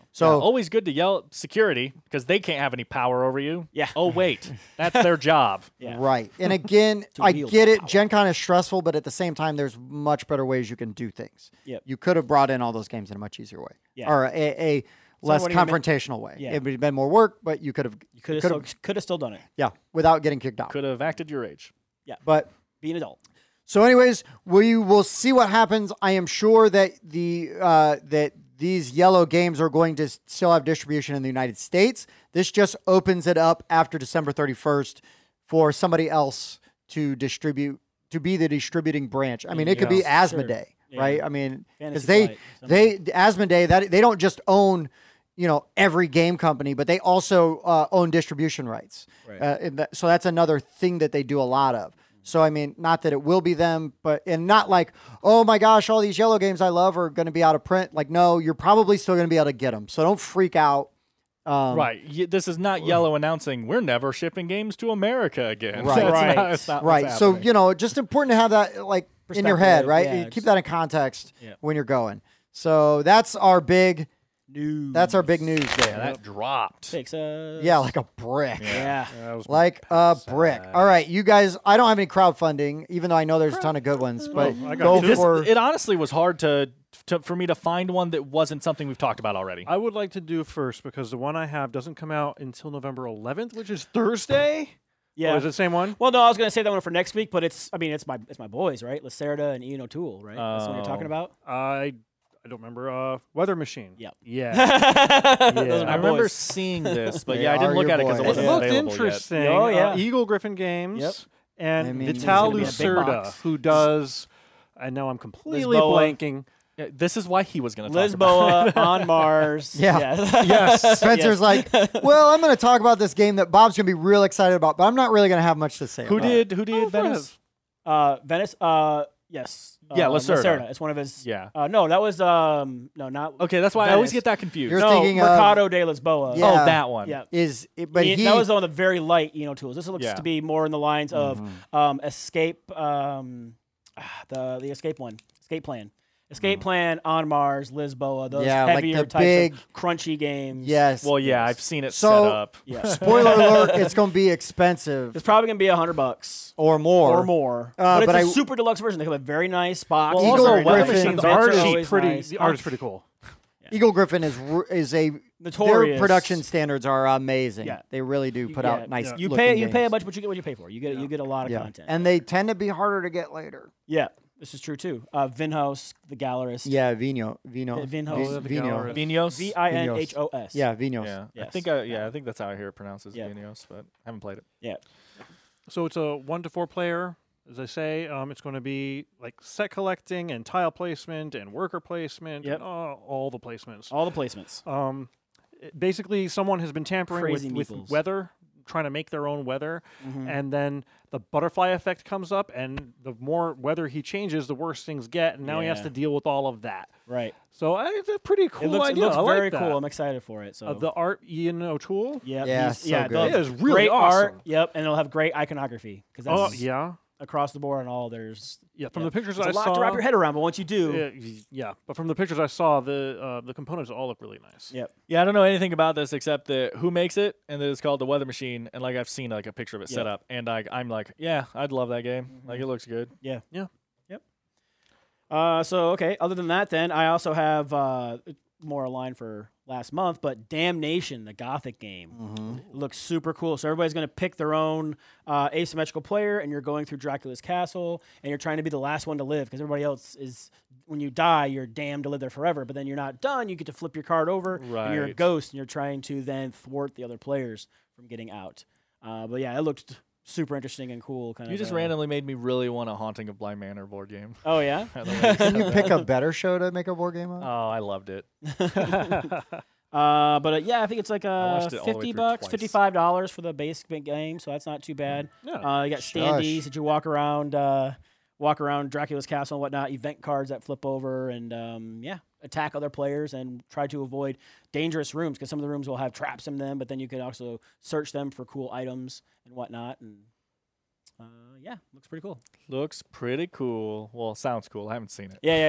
So always good to yell at security because they can't have any power over you. Yeah. Oh wait, that's their job. Yeah. right. And again, To I wield get that it. power. Gen Con is stressful, but at the same time, there's much better ways you can do things. Yep. You could have brought in all those games in a much easier way. Yeah. Or a, a less wouldn't even make- confrontational way. Yeah. It would have been more work, but you could have, You could have could've- still, could have still done it. yeah, without getting kicked out. Could have acted your age. But Be an adult. so, anyways, we will see what happens. I am sure that the uh, that these yellow games are going to still have distribution in the United States. This just opens it up after December thirty-first for somebody else to distribute, to be the distributing branch. I mean, it could be Yeah, Asmodee, sure. Yeah. right? I mean, because Fantasy they Flight, they Asmodee that they don't just own, you know, every game company, but they also uh, own distribution rights. Right. Uh, and that, so that's another thing that they do a lot of. So I mean, not that it will be them, but and not like, oh my gosh, all these yellow games I love are going to be out of print. Like, no, you're probably still going to be able to get them. So don't freak out. Um, Right. Y- This is not Yellow announcing we're never shipping games to America again. Right. That's Right. not- that's not what's Right. So happening. you know, just important to have that like in your head, Perspective, right? yeah, You keep just- that in context Yeah. when you're going. So that's our big. News. That's our big news Yeah, there. that dropped. Texas. Yeah, like a brick. Yeah. That was Like a sad. brick. All right, you guys. I don't have any crowdfunding, even though I know there's a ton of good ones. But Oh, I got go two. This- for. it honestly was hard to, to for me to find one that wasn't something we've talked about already. I would like to do first because the one I have doesn't come out until November eleventh, which is Thursday. Yeah. Oh, is it the same one? Well, no, I was gonna say that one for next week, but it's I mean it's my it's my boys, right? Lacerda and Ian O'Toole, right? That's what you're talking Oh. about. I I don't remember. Uh, Weather Machine. Yep. Yeah. Those are my I remember boys. seeing this, but They yeah, I didn't are look your at it because it boys. It wasn't looked available interesting. Oh, yeah. Uh, Eagle Griffin Games Yet. and I mean, Vital it's gonna be a big Lucerda, box. who does. I know I'm completely Lisboa. blanking. yet. Yeah, this is why he was going to talk about it. Lisboa on Mars. Yeah. Yes. Spencer's like, well, I'm going to talk about this game that Bob's going to be real excited about, but I'm not really going to have much to say. Who about did who Oh, did Venice? Uh, Venice. Uh, yes. Yeah, uh, Lacerda. It's one of his. Yeah. Uh, no, that was um. No, not. Okay, that's why I always Venice. get that confused. You're no, thinking of- Mercado de Lisboa. Yeah. Oh, that one. Yeah. Is it, but Ian- he that was on the very light Eno tools. This looks Yeah. to be more in the lines of um, escape, um, ah, the the escape one, escape plan, escape plan on Mars, Lisboa. Those Yeah, like heavier the types big- of crunchy games. yes. Well, yeah, I've seen it So- set up. yeah. Spoiler alert: it's going to be expensive It's probably gonna be a hundred bucks or more. or more, Uh, but it's but a I- super deluxe version. They have a very nice box. Well, Eagle It's also, very Weather nice. Machine, The the bits art are is always pretty. nice. The art is pretty cool. Eagle Griffin is r- is a Notorious. their production standards are amazing. Yeah. They really do put Yeah, out nice. You looking pay you pay a games. bunch, but you get what you pay for. You get you get a lot of Yeah, content. and they tend to be harder to get later. yeah, this is true too. Uh, Vinhouse, the gallerist. Yeah, Vino, Vino, Vi- Vinhos. Vi- Oh, the Vino. gallery. Vinos. V I N H O S. Yeah, Vinos. Yeah, I Yes. think I, yeah, I think that's how I hear it pronounced as Yeah. Vinos, but I haven't played it. Yeah. So it's a one to four player. As I say, um, it's going to be like set collecting and tile placement and worker placement Yep. and uh, all the placements. All the placements. Um, it- basically, someone has been tampering with, Crazy with meeples. weather, trying to make their own weather, Mhm. and then the butterfly effect comes up, and the more weather he changes, the worse things get, and now he has Yeah. to deal with all of that. Right. So I, it's a pretty cool it looks, idea. it looks I like very that. cool. I'm excited for it. So Uh, the art, Ian O'Toole. yeah, Yeah, these- so yeah, good. they'll It have is really great art. awesome. Yep, and it'll have great iconography because that's Oh yeah, across the board and all. There's yeah. From yeah. the pictures It's I a lot saw, to wrap your head around, but once you do, Yeah, y- yeah, but from the pictures I saw, the uh, the components all look really nice. yep. Yeah, I don't know anything about this except that who makes it, and that it's called the Weather Machine, and like I've seen like a picture of it set Yeah. up, and I, I'm like, yeah, I'd love that game. Mm-hmm. Like it looks good. Yeah. Yeah. Yep. Uh, so okay. Other than that, then I also have uh, more aligned for last month, but Damnation, the Gothic game, Mm-hmm. looks super cool. So everybody's going to pick their own uh, asymmetrical player, and you're going through Dracula's castle, and you're trying to be the last one to live because everybody else is. When you die, you're damned to live there forever. But then you're not done. You get to flip your card over, and you're a Right. ghost, and you're trying to then thwart the other players from getting out. Uh, but yeah, it looked super interesting and cool. Kind You of. just uh, randomly made me really want a Haunting of Bly Manor board game. Oh yeah. By the way. Can you pick a better show to make a board game of? Oh, I loved it. Uh, but uh, yeah, I think it's like uh, watched it all the way fifty through bucks, twice. fifty-five dollars for the base game, so that's not too bad. Yeah. Uh, you got standees that you walk around, uh, walk around Dracula's castle and whatnot. Event cards that flip over, and um, yeah, attack other players and try to avoid dangerous rooms because some of the rooms will have traps in them. But then you can also search them for cool items and whatnot. And uh, yeah, looks pretty cool. Looks pretty cool. Well, sounds cool. I haven't seen it. Yeah, yeah.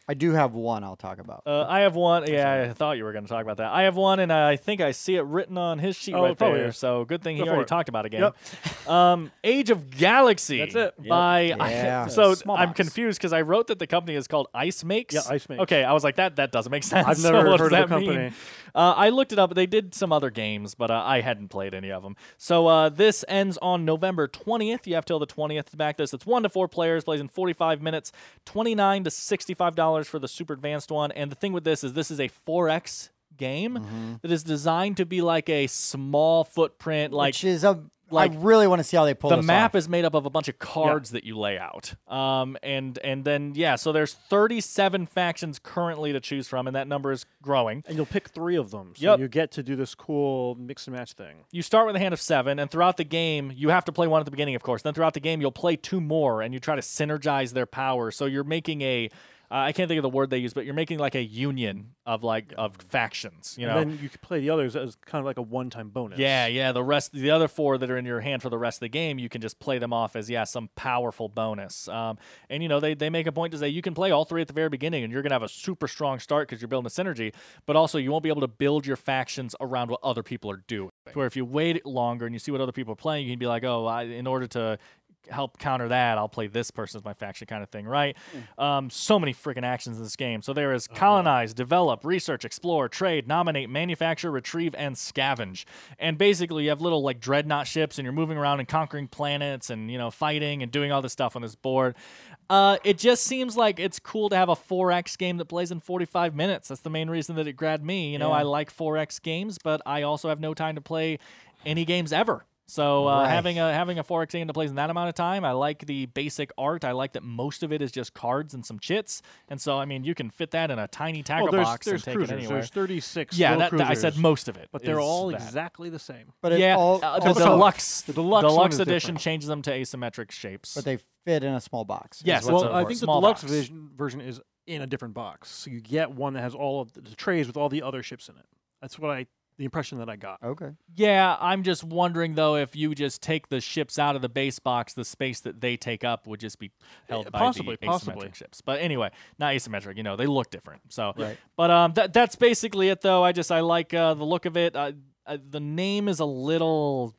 I do have one I'll talk about. Uh, I have one. Yeah, I thought you were going to talk about that. I have one, and I think I see it written on his sheet Oh, right probably there. is. So good thing he Go for already it. talked about a game. Yep. Um, Age of Galaxy. That's it. By Yeah. so Small I'm box. confused because I wrote that the company is called Ice Makes. Yeah, Ice Makes. Okay, I was like that. That doesn't make sense. I've So never what heard does of the that mean? company. Uh, I looked it up. They did some other games, but uh, I hadn't played any of them. So uh, this ends on November twentieth. You have till the twentieth to back this. It's one to four players, plays in forty-five minutes, twenty-nine to sixty-five dollars for the super advanced one. And the thing with this is this is a four X game Mm-hmm. that is designed to be like a small footprint, like Which is a. like, I really want to see how they pull the this map off. is made up of a bunch of cards that you lay out. Um, and and then yeah, so there's thirty-seven factions currently to choose from, and that number is growing. And you'll pick three of them. So Yep. you get to do this cool mix and match thing. You start with a hand of seven, and throughout the game, you have to play one at the beginning, of course. Then throughout the game, you'll play two more, and you try to synergize their power. So you're making a, uh, I can't think of the word they use, but you're making like a union of like of factions. You know, And then you can play the others as kind of like a one-time bonus. yeah, yeah. The rest, the other four that are in your hand for the rest of the game, you can just play them off as yeah, some powerful bonus. Um, and you know, they they make a point to say you can play all three at the very beginning, and you're gonna have a super strong start because you're building a synergy. But also, you won't be able to build your factions around what other people are doing. Where if you wait longer and you see what other people are playing, you can be like, oh, I, in order to help counter that, I'll play this person as my faction kind of thing, right? Um, so many freaking actions in this game. So there is colonize, develop, research, explore, trade, nominate, manufacture, retrieve, and scavenge. And basically you have little like dreadnought ships and you're moving around and conquering planets and, you know, fighting and doing all this stuff on this board. Uh, it just seems like it's cool to have a four X game that plays in forty-five minutes. That's the main reason that it grabbed me. You know, Yeah. I like four X games, but I also have no time to play any games ever. So uh, Right. having a having a four X game that plays in that amount of time, I like the basic art. I like that most of it is just cards and some chits. And so, I mean, you can fit that in a tiny tackle Well, there's, box there's and take cruisers. it anywhere. There's thirty-six. Yeah, little that, that- I said cruisers, most of it. but they're is all that. exactly the same. But it Yeah, all, uh, the also- deluxe, The deluxe one is edition different. changes them to asymmetric shapes. But they fit in a small box. is Yes, what that's Well, a they're I for. think the small deluxe box. vision, version is in a different box. So you get one that has all of the, the trays with all the other ships in it. That's what I, the impression that I got. Okay. Yeah, I'm just wondering though if you just take the ships out of the base box, the space that they take up would just be held Uh, by possibly, the asymmetric possibly. ships. But anyway, not asymmetric. You know, they look different. So, Right. but um, that that's basically it though. I just I like uh, the look of it. Uh, uh, the name is a little.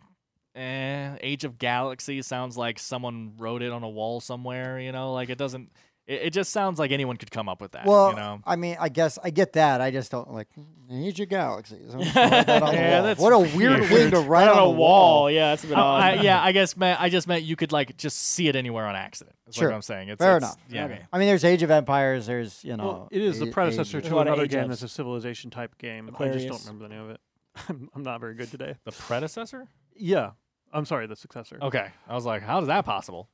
Eh, Age of Galaxy sounds like someone wrote it on a wall somewhere. You know, like it doesn't. It, it just sounds like anyone could come up with that. Well, you know. I mean, I guess I get that. I just don't like Age of Galaxies. I don't write that on the Yeah, wall. that's What a weird weird. thing to write Right on a wall. Yeah, that's a bit Uh, odd. I, yeah, I guess meant, I just meant you could like just see it anywhere on accident. That's Sure. what I'm saying. It's, Fair it's- enough. Yeah. Okay. I mean, there's Age of Empires. There's you know. Well, it is the A- predecessor Age- There's to a lot of another age game ups. that's a civilization type game. I Aquarius. just don't remember the name of it. I'm, I'm not very good today. The predecessor? Yeah. I'm sorry, the successor. Okay. I was like, how is that possible?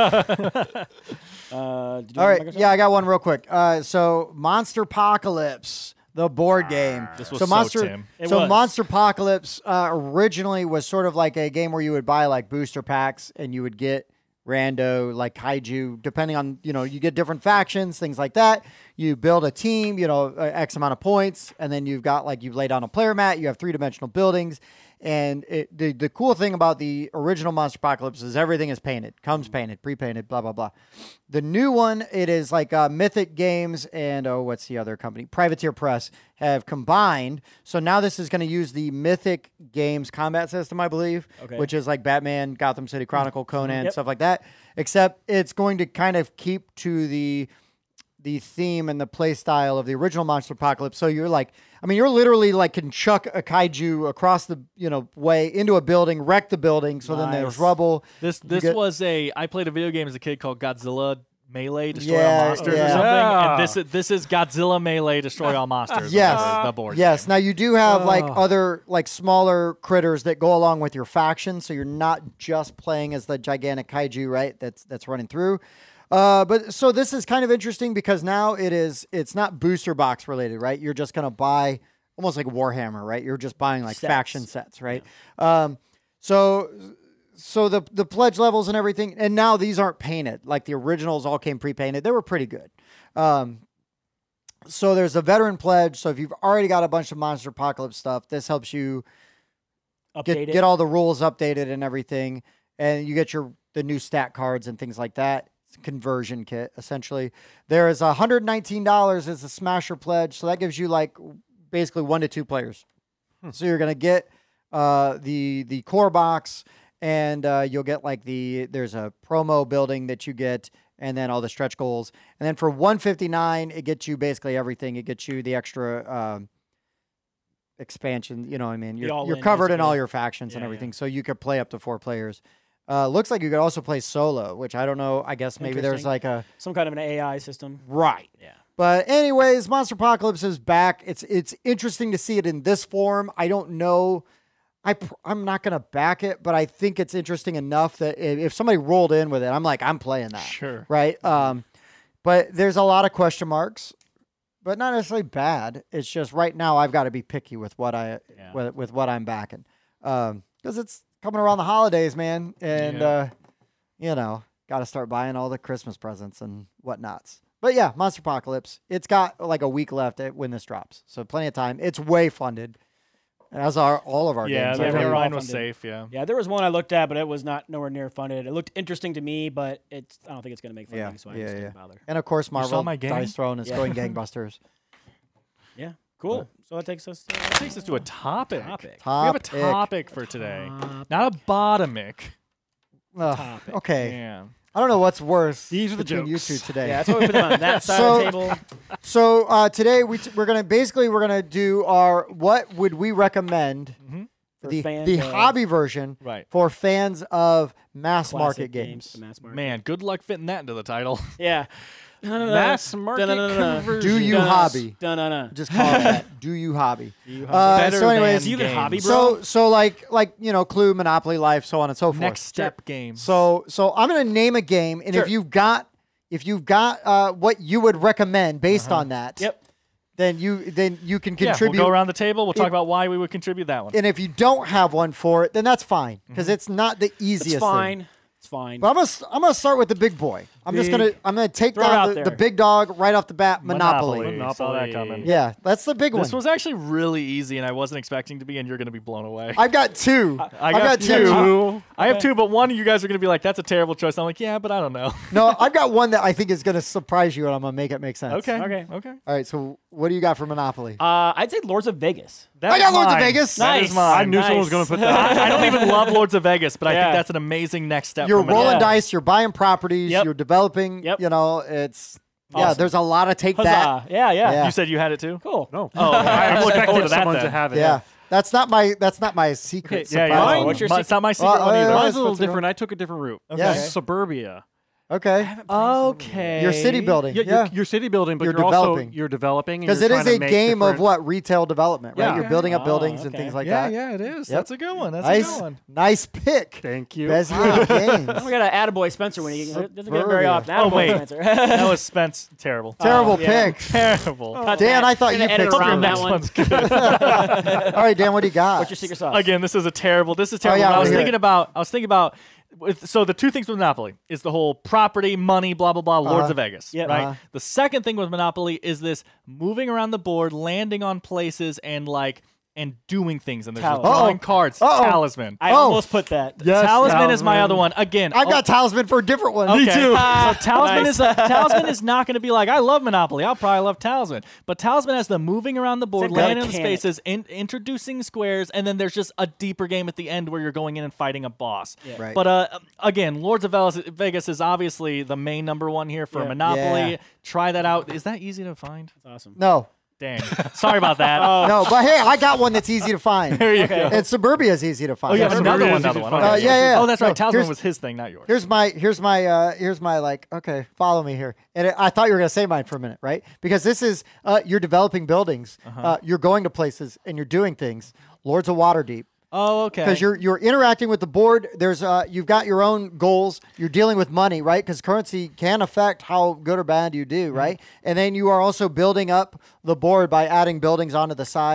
Uh, did you All want right, to yeah, I got one real quick. Uh, so Monster Apocalypse, the board game. This was so so Monster, Tim. It so was. Monster Apocalypse uh, originally was sort of like a game where you would buy like booster packs and you would get rando like kaiju, depending on you know you get different factions, things like that. You build a team, you know, uh, X amount of points, and then you've got like you lay down a player mat. You have three dimensional buildings. And it, the the cool thing about the original Monster Apocalypse is everything is painted, comes painted, pre-painted, blah blah blah. The new one, it is like uh, Mythic Games and oh, what's the other company? Privateer Press have combined. So now this is going to use the Mythic Games combat system, I believe, Okay. which is like Batman, Gotham City Chronicle, Conan, Yep. stuff like that. Except it's going to kind of keep to the the theme and the play style of the original Monster Apocalypse. So you're like, I mean, you're literally like can chuck a kaiju across the you know way into a building, wreck the building. So then there's Nice. rubble. This You this get- was a I played a video game as a kid called Godzilla Melee Destroy Yeah, All Monsters yeah. or something. Yeah. And this is this is Godzilla Melee Destroy All Monsters. Yes. whatever, the board Yes. game. Now you do have like Oh. other like smaller critters that go along with your faction, so you're not just playing as the gigantic kaiju, right? That's that's running through. Uh, but so this is kind of interesting because now it is it's not booster box related, right? You're just gonna buy almost like Warhammer, right? You're just buying like Sets. faction sets, right? Um, so so the the pledge levels and everything, and now these aren't painted like the originals all came pre-painted. They were pretty good. Um, so there's a veteran pledge. So if you've already got a bunch of Monster Apocalypse stuff, this helps you Update get it. get all the rules updated and everything, and you get your the new stat cards and things like that. conversion kit, essentially. There is one hundred nineteen dollars as a Smasher pledge, so that gives you like basically one to two players. Hmm. So you're gonna get uh, the the core box, and uh, you'll get like the there's a promo building that you get, and then all the stretch goals. And then for one fifty-nine, it gets you basically everything. It gets you the extra um, expansion. You know what I mean? You're, you're all-in, covered in basically. all your factions Yeah, and yeah. everything, so you could play up to four players. Uh, looks like you could also play solo, which I don't know. I guess maybe there's Interesting. like a Some kind of an A I system. right. Yeah. But anyways, Monster Apocalypse is back. It's it's interesting to see it in this form. I don't know. I pr- I'm not gonna back it, but I think it's interesting enough that if, if somebody rolled in with it, I'm like, I'm playing that. Sure. Right. Um, but there's a lot of question marks, but not necessarily bad. It's just right now I've got to be picky with what I Yeah. with, with what I'm backing, um, because it's coming around the holidays, man, and Yeah. uh, you know, got to start buying all the Christmas presents and whatnots. But yeah, Monster Apocalypse. It's got like a week left at when this drops, so plenty of time. It's way funded, as are all of our Yeah, games. Yeah, I the they think. were all line was funded. safe. Yeah. Yeah, there was one I looked at, but it was not nowhere near funded. It looked interesting to me, but it's I don't think it's going to make funding, Yeah, so I yeah, just yeah. didn't bother. And of course, Marvel my game? Dice Throne is Yeah. going gangbusters. Yeah, cool. So that takes us to That takes us to a topic. topic. We have a Topic. topic for today, not a bottomic. Ugh, Topic. okay, Yeah. I don't know what's worse These are the between jokes. you two today. Yeah, that's why we put them on that side So- of the table. So uh, today we t- we're gonna basically we're gonna do our what would we recommend For the fans the of hobby version Right. for fans of mass classic market games. the mass market. Man, good luck fitting that into the title. Yeah. Mass market conversion. Do you hobby? Dun-dun-dun. Just call it that. Do you hobby? you Uh, hobby? Better so anyways, than you even games. hobby, bro? so so like like you know Clue, Monopoly, Life, so on and so forth. Next step games. So so I'm gonna name a game, and Sure. if you've got if you've got uh, what you would recommend based on that, Yep. then you then you can yeah, contribute. we'll go around the table. We'll talk It- about why we would contribute that one. And if you don't have one for it, then that's fine because it's not the easiest. It's thing. fine. It's fine. But I'm gonna I'm gonna start with the big boy. I'm just Big. gonna I'm gonna take Throw it out down the, there. the big dog right off the bat. Monopoly. Monopoly. Saw that coming. Yeah, that's the big This one. was actually really easy, and I wasn't expecting to be, and you're going to be blown away. I've got two. I I've got got two. two. I have two, but one of you guys are going to be like, "That's a terrible choice." I'm like, "Yeah, but I don't know." No, I've got one that I think is gonna surprise you, and I'm gonna make it make sense. Okay. Okay. Okay. All right. So what do you got for Monopoly? Uh, I'd say Lords of Vegas. That I is got Lords of mine. Vegas. That is Nice. mine. I knew someone was going to put that. I, I don't even love Lords of Vegas, but I Yeah. think that's an amazing next step. You're for rolling Monopoly. dice. You're buying properties. Yep. You're developing. Yep. You know, it's yeah. Awesome. There's a lot of take that. Huzzah. Yeah, yeah. Yeah. You said you had it too. Cool. No. Oh, I'm looking Expected forward to that. someone Then. to have it. Yeah. That's not my. That's not my secret. Yeah, yeah. surprise Oh, Mine, what's your but it's not my secret Well, one uh, either. uh, Mine's a little What's it different. I took a different route. Yeah. Suburbia. Okay. Okay. Your city building. Yeah, Yeah. You're, you're city building, but You're you're, also developing. you're developing Because because it is a game of what retail development, right? Yeah. You're building up Oh, buildings and okay. things like yeah, that. yeah, it is. Yep. That's a good one. That's a Nice, good one. nice pick. Thank you. Bezier Games. We got an attaboy Spencer when he doesn't get it very Suburbia. often. Oh, Attaboy wait. Spencer. That was Spence. Terrible. Terrible Oh, yeah. pick. Terrible. Cut Dan, that. I thought Gonna you edit picked around that Next one. one's good. All right, Dan, what do you got? What's your secret sauce? Again, this is a terrible. This is terrible. yeah, I was we're thinking here. about. I was thinking about. With, so the two things with Monopoly is the whole property, money, blah blah blah. Lords Uh-huh. of Vegas, Yep. right? Uh-huh. The second thing with Monopoly is this moving around the board, landing on places, and like and doing things. And there's just Talisman. drawing Uh-oh. cards. Uh-oh. Talisman. I Oh. almost put that. Yes, Talisman is my Talisman. other one. Again, I've oh, got Talisman for a different one. Okay. Me too. So Talisman Nice. is a, Talisman is not going to be like I love Monopoly. I'll probably love Talisman, but Talisman has the moving around the board, It's a landing on the mechanic. spaces, in, introducing squares, and then there's just a deeper game at the end where you're going in and fighting a boss. Yeah. Right. But uh, again, Lords of Vegas- Vegas is obviously the main number one here for Yeah. Monopoly. Yeah. Try that out. Is that easy to find? That's awesome. No, Dang. Sorry about that. Oh, no, but hey, I got one that's easy to find. there you okay. go. And Suburbia is easy to find. Oh, yeah, Suburbia another is one. easy Another to one. find. Okay. Uh, yeah, yeah. Oh, that's No, right. Talisman here's- was his thing, not yours. Here's my here's my uh here's my like okay, follow me here. And it, I thought you were gonna say mine for a minute, right? Because this is uh you're developing buildings, uh Uh-huh. you're going to places and you're doing things. Lords of Waterdeep. Oh, okay. Because you're you're interacting with the board. There's uh you've got your own goals. You're dealing with money, right? Because currency can affect how good or bad you do, right? And then you are also building up the board by adding buildings onto the side.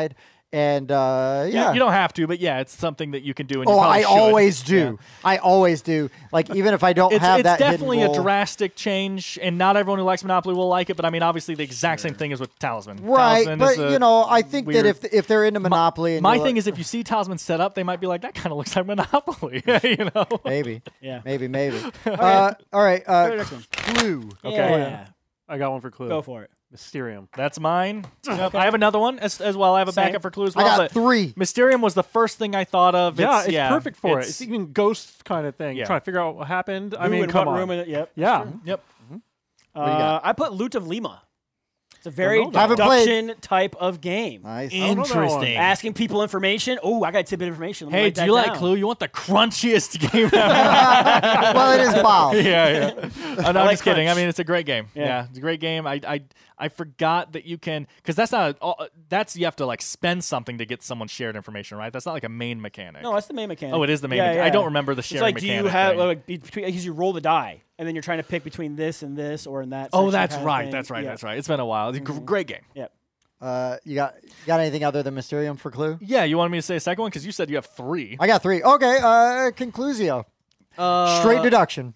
And uh, You- yeah, You don't have to, but yeah, it's something that you can do. And you oh, probably I should. always do. Yeah. I always do. Like even if I don't It's, have it's that hidden definitely a roll- drastic change, and not everyone who likes Monopoly will like it. But I mean, obviously, the exact same thing is with Talisman. Right, Talisman but is a you know, I think weird- that if if they're into Monopoly, and my you're thing like- is, if you see Talisman set up, they might be like, "That kind of looks like Monopoly," you know. maybe, Yeah. maybe, maybe. uh, all right, Go to uh, the next one. Clue. Okay. Yeah. I got one for Clue. Go for it. Mysterium. That's mine. Yep, I have another one as, as well. I have a Same. backup for Clue as I well. got but three. Mysterium was the first thing I thought of. Yeah, It's, it's yeah, perfect for it. it's- It's even ghost kind of thing. Yeah. Trying to figure out what happened. I Who mean, and come what on. room in it? Yep. Yeah. Yep. you Uh, got? I put Loot of Lima. It's a very know that. Haven't played. deduction type of game. Nice. don't know that one. Interesting. Asking people information. Oh, I got a tidbit of information. Let me Hey, write do that you like down. Clue? You want the crunchiest game ever? Well, it is Bob. yeah, yeah. Oh, no, I'm like just kidding. crunch. I mean, it's a great game. Yeah. Yeah, it's a great game. I, I, I forgot that you can, because that's not. A, uh, that's you have to like spend something to get someone shared information, right? That's not like a main mechanic. No, that's the main mechanic. Oh, it is the main Yeah, mechanic. I yeah. don't remember the It's sharing like, do mechanic you have thing. like between? Because you roll the die, and then you're trying to pick between this and this, or in that. Oh, section that's kind of right. thing. That's right. Yeah. That's right. It's been a while. It's a gr- great game. Yep. Uh, you got you got anything other than Mysterium for Clue? Yeah, you wanted me to say a second one because you said you have three. I got three. Okay. Uh, Conclusio. Uh, Straight deduction.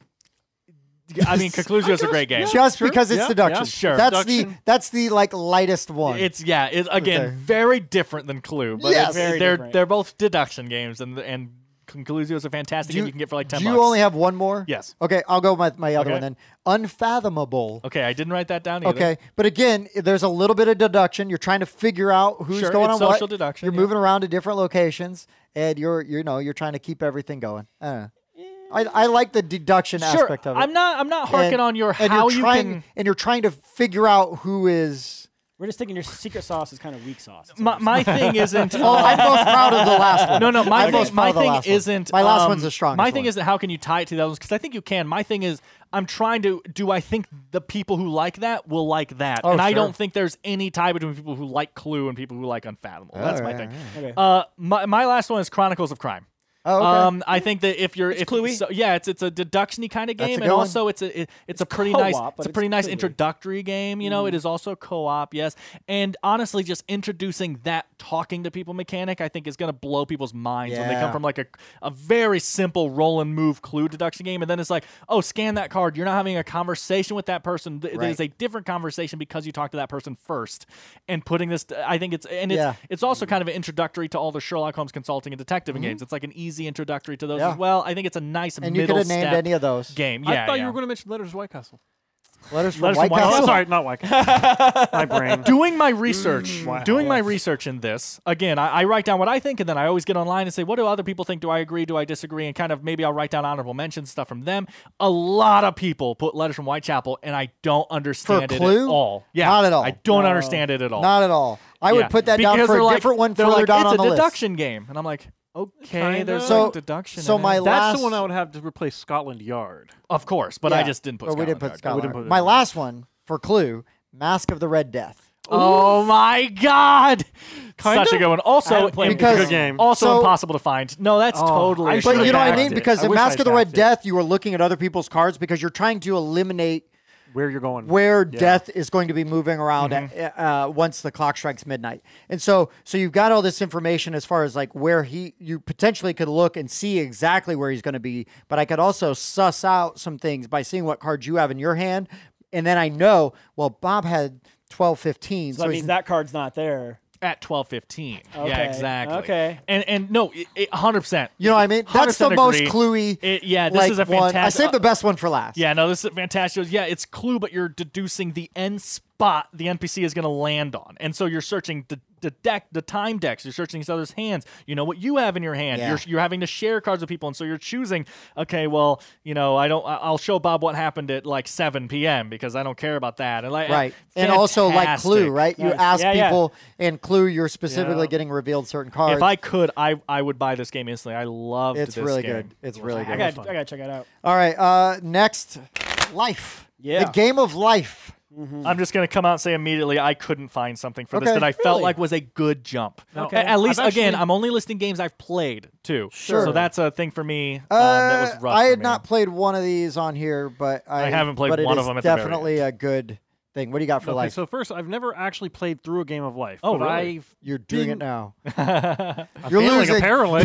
I mean, Conclusio is a great game. Just sure. because it's Yeah, deduction. yeah. Sure. That's the Deduction. that's the like lightest one. It's yeah. It's again Okay. very different than Clue, but Yes. it's, Very they're different. they're both deduction games, and and Conclusio is a fantastic Do you- game you can get for like ten Do bucks. you only have one more? Yes. Okay, I'll go with my, my other Okay. one then. Unfathomable. Okay, I didn't write that down either. Okay, but again, there's a little bit of deduction. You're trying to figure out who's Sure, going it's on what. social deduction, You're yeah. moving around to different locations, and you're you know you're trying to keep everything going. I don't know. I, I like the deduction Sure. aspect of it. I'm not. I'm not harking And- on your and how you're you trying, can. and you're trying to figure out who is. We're just thinking your secret sauce is kind of weak sauce. That's My, what we're my thing isn't. Oh, I'm most proud of the last one. No, no. My I'm thing, most proud my of the thing last one. isn't. My last um, one's the strongest My thing one. isn't how can you tie it to the others because I think you can. My thing is I'm trying to. Do I think the people who like that will like that? Oh, and I sure. don't think there's any tie between people who like Clue and people who like Unfathomable. That's All my right, thing. all right. Okay. Uh, my my last one is Chronicles of Crime. Oh, okay. Um, I think that if you're if cluey. so, yeah, it's it's a deduction-y kind of That's a game, good and one. also it's a it, it's, a pretty co-op, nice but it's a it's pretty nice cluey. introductory game. You know, Mm-hmm. it is also co-op, yes, and honestly, just introducing that talking to people mechanic, I think, is going to blow people's minds when they Yeah. come from like a a very simple roll and move Clue deduction game, and then it's like, oh, scan that card. You're not having a conversation with that person. Th- It Right. is a different conversation because you talk to that person first, and putting this. I think it's and it's Yeah. it's also kind of an introductory to all the Sherlock Holmes consulting and detective games. It's like an easy introductory to those Yeah. as well. I think it's a nice and you middle could have named step any of those. game. I Yeah, thought yeah. you were going to mention Letters to White Castle. Letters from Letters White from White Castle. Castle? Sorry, not White Castle. My brain. Doing my research, Mm, wow. doing my research in this again. I, I write down what I think, and then I always get online and say, "What do other people think? Do I agree? Do I disagree?" And kind of maybe I'll write down honorable mentions stuff from them. A lot of people put Letters from Whitechapel, and I don't understand it Clue? at all. Yeah, Not at all. I don't No. understand it at all. Not at all. I would Yeah. put that down Because for a they're like- different one they're further like, down it's on the a list. deduction game, and I'm like, okay, Kinda. there's So- like deduction. so in my it. That's last- the one I would have to replace Scotland Yard. Of course, but I Yeah. just didn't put. Or we didn't Scotland put Yard. Scotland. didn't put it My in. last one for Clue, Mask of the Red Death. Oh my God! Kinda? Such a good one. I Also, haven't played it. Because- It's a good game. also So- impossible to find. No, that's Oh, totally. I a should've But shame. you know what I backed mean? it. Because I in wish Mask I of the Red backed it. Death, you were looking at other people's cards because you're trying to eliminate Where you're going. where Yeah. death is going to be moving around Mm-hmm. at, uh, once the clock strikes midnight. And so, so you've got all this information as far as like where he, you potentially could look and see exactly where he's going to be. But I could also suss out some things by seeing what cards you have in your hand, and then I know, well, Bob had twelve fifteen, So so, that he's means that card's not there. At twelve fifteen. Okay, Yeah, exactly. okay. And and no, it, it, one hundred percent. you know what I mean? That's the one hundred percent most agree. cluey. It- yeah, this like, is a one. I fantastic- saved the best one for last. Yeah, no, this is fantastic. Yeah, it's Clue, but you're deducing the end spot the N P C is going to land on, and so you're searching the the deck, the time decks. You're searching each other's hands. You know what you have in your hand. Yeah. You're you're having to share cards with people, and so you're choosing. Okay, well, you know, I don't. I- I'll show Bob what happened at like seven p.m. because I don't care about that. And like, Right. And also like Clue, fantastic. right? You Nice. ask Yeah, yeah. people, and Clue, you're specifically Yeah. getting revealed certain cards. If I could, I I would buy this game instantly. I loved It's this really game. good. It's It was really I good. got fun. I got to check it out. All right. Uh, next, life. Yeah. The game of life. I'm just going to come out and say immediately I couldn't find something for this Okay. that I felt Really? like was a good jump. Okay. A- At least, I've again, actually- I'm only listing games I've played, too. Sure. So that's a thing for me um, Uh, that was rough I for had me. not played one of these on here, but I, I haven't played but it one is of them at the very definitely a good, thing. What do you got for Okay, life? so first, I've never actually played through a game of life. Oh, but really? I've You're doing been- it now. I'm You're failing, losing. apparently.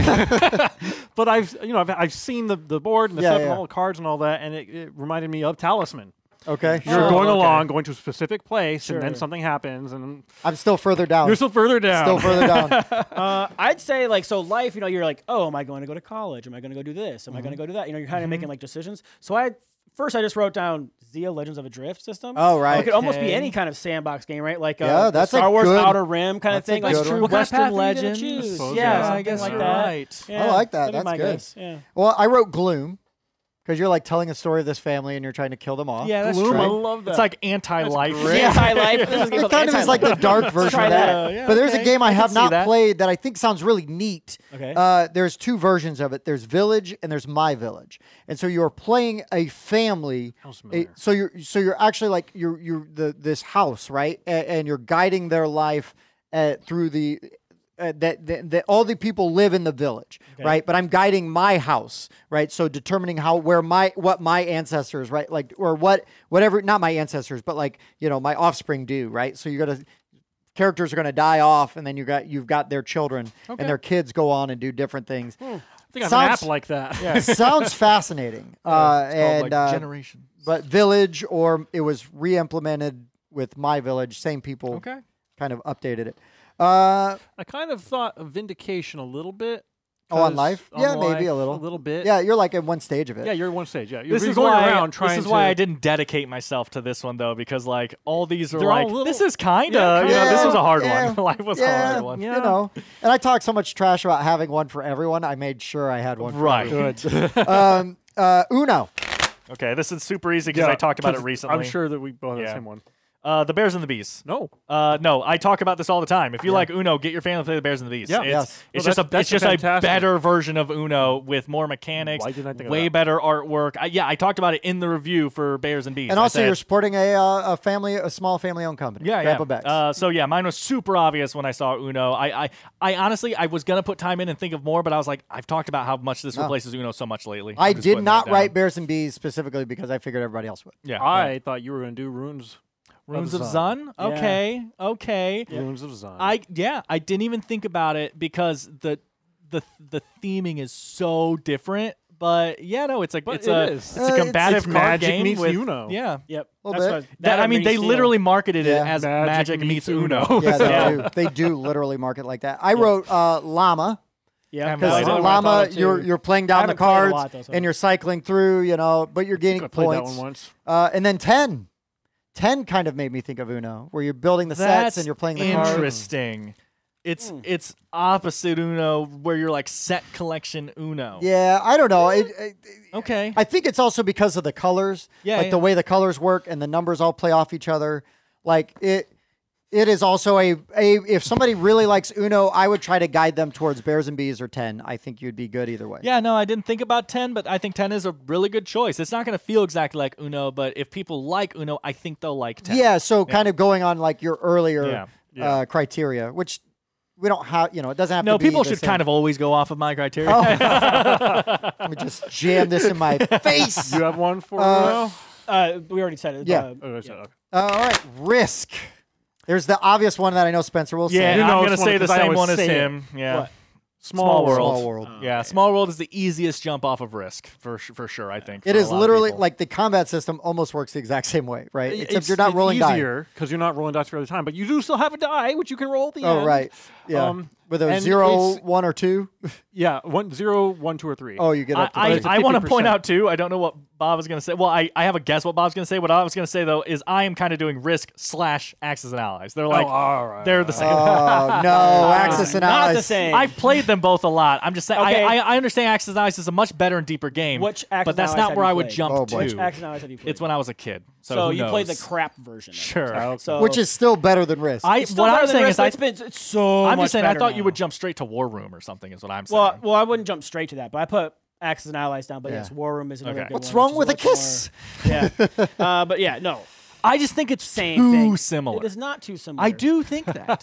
But I've you know I've, I've seen the, the board and the Yeah, stuff yeah. and all the cards and all that, and it, it reminded me of Talisman. Okay, You're sure. going okay. along, going to a specific place, Sure. and then something happens, and I'm still further down. you're still further down. Still further down. Uh, I'd say like so life. You know, you're like, oh, am I going to go to college? Am I going to go do this? Am I going Mm-hmm. to go do that? You know, you're kind of making like decisions. So I first I just wrote down Zia Legends of a Drift system. Oh, right. It could almost be Okay. any kind of sandbox game, right? Like uh, Yeah, the that's a Star Wars good- Outer Rim kind of that's a thing. Like good one. true What kind of Western path are you gonna Legends. choose? Suppose, Yeah, yeah. I something guess like you're that. right. Yeah, I like that. that'd be That's my good. guess. Yeah. Well, I wrote Gloom because you're like telling a story of this family and you're trying to kill them off. Yeah, that's Gloom, true. I love that. It's like anti-life. great. Yeah, anti-life. This is It kind of is like the dark version try of that. that. Yeah, but there's a okay. game I, I can have see not that. played that I think sounds really neat. Okay. Uh, there's two versions of it. There's Village and there's My Village. And so you're playing a family. Sounds a- familiar. so you're so you're actually like you're you're the this house, right? And, and you're guiding their life uh, through the. Uh, that, that that all the people live in the village, right? But I'm guiding my house, right? So determining how where my what my ancestors, right? Like or what whatever not my ancestors, but like you know my offspring do, right? So you're gonna characters are gonna die off, and then you got you've got their children, Okay. and their kids go on and do different things. I think I have an sounds- app like that. It sounds fascinating, uh, It's called, and like, uh, Generations. but Village or it was re-implemented with My Village, same people, Okay. kind of updated it. Uh, I kind of thought of Vindication a little bit. Oh, on 'cause life? on Yeah, maybe a life, little. A little bit. yeah, you're like at one stage of it. Yeah, you're at one stage. Yeah, you're, This you're is going why around trying this is to. why I didn't dedicate myself to this one though, because like all these are They're all like little- this is kind Yeah, of you know this was a hard yeah, one. Life was a yeah, hard one. You know, and I talked so much trash about having one for everyone. I made sure I had one. For Right. Good. um, uh, Uno. Okay, this is super easy because I talked about it 'cause recently. I'm sure that we both have Yeah. the same one. Uh, the Bears and the Bees. No. Uh, no, I talk about this all the time. If you like Uno, get your family to play the Bears and the Bees. Yeah. it's, Yes. it's Well, just a that's- that's it's just a fantastic. better version of Uno with more mechanics, Why didn't I think of way that? better artwork. I, yeah, I talked about it in the review for Bears and Bees. And I also, said- you're supporting a uh, a family, a small family-owned company. Yeah, Grandpa yeah. Beck's. Uh, so yeah, mine was super obvious when I saw Uno. I, I, I honestly, I was gonna put time in and think of more, but I was like, I've talked about how much this No. replaces Uno so much lately. I I'm just did putting that not down. write Bears and Bees specifically because I figured everybody else would. Yeah, I yeah. thought you were going to do Runes. Runes of Zun. Zun. Okay, okay. Runes of Zun. I yeah, I didn't even think about it because the the the theming is so different. But yeah, no, it's a But it's it a is. it's Uh, a it's- combative it's card Magic game meets with Uno. yeah. Yep. Little That's bit. what- That, that I mean, they Steel. literally marketed it Yeah. as Magic Magic, meets meets Uno. Uno. Yeah, they Yeah. do. They do literally market like that. I wrote uh, Llama Yeah, Because that's because the Llama, one I thought Llama, of, too. you're you're playing I down the haven't played a cards lot, though, so- and you're cycling through, you know, but you're gaining I played that points. one once. Uh, and then ten. ten kind of made me think of Uno, where you're building the That's sets and you're playing the cards. interesting. It's Hmm. it's opposite Uno, where you're like set collection Uno. Yeah, I don't know. It, it, Okay. I think it's also because of the colors, Yeah, like yeah. the way the colors work and the numbers all play off each other. Like it, it is also a, a if somebody really likes Uno, I would try to guide them towards Bears and Bees or ten. I think you'd be good either way. Yeah, no, I didn't think about ten, but I think ten is a really good choice. It's not going to feel exactly like Uno, but if people like Uno, I think they'll like ten. Yeah, so kind of going on like your earlier Yeah, yeah. Uh, criteria, which we don't have. You know, it doesn't have No, to be. people the should same- kind of always go off of my criteria. Oh. Let me just jam this in my face. Do you have one for Uh, Uno? Uh, we already said it. Yeah. Uh, Oh, I said, yeah. okay. Uh, all right, Risk. There's the obvious one that I know Spencer will Yeah, say. You know I'm going it's to one say the because I same always one as say it. him. Yeah. What? Small World. Small World. Yeah, Small World is the easiest jump off of Risk for sh- for sure. I think It for a is lot of literally people. like the combat system almost works the exact same way, right? Except It's- you're not it's rolling die. easier because you're not rolling dice every time, but you do still have a die, which you can roll at the Oh, end. right. Yeah. Um, With a and zero, it's- one, or two. Yeah, one, zero, one, two, or three. Oh, you get I, up to I, three. it's a I want to fifty point percent. out too. I don't know what Bob is going to say. Well, I, I have a guess what Bob's going to say. What I was going to say though is I am kind of doing Risk slash Axis and Allies. They're like oh, all right. they're the same. Oh no, Axis and Not Allies. the same. I've played them both a lot. I'm just saying. Okay. I, I I understand Axis and Allies is a much better and deeper game. Which Axis but that's and Allies not have where you I would played? jump Oh, boy. to. Action Allies have you played? It's when I was a kid. So, So who you played the knows? crap version. Of it. Sure. Okay. So Which is still better than Risk. I it's still what better I'm than saying Risk, is but I, it's been it's so I'm much just saying I better thought you now. would jump straight to War Room or something. Is what I'm saying. Well, well, I wouldn't jump straight to that, but I put Axis and Allies down. But Yeah. yes, War Room is another Okay. good What's one, wrong which with is a much kiss? more- Yeah, uh, but yeah, no, I just think it's same too thing. similar. It is not too similar. I do think that.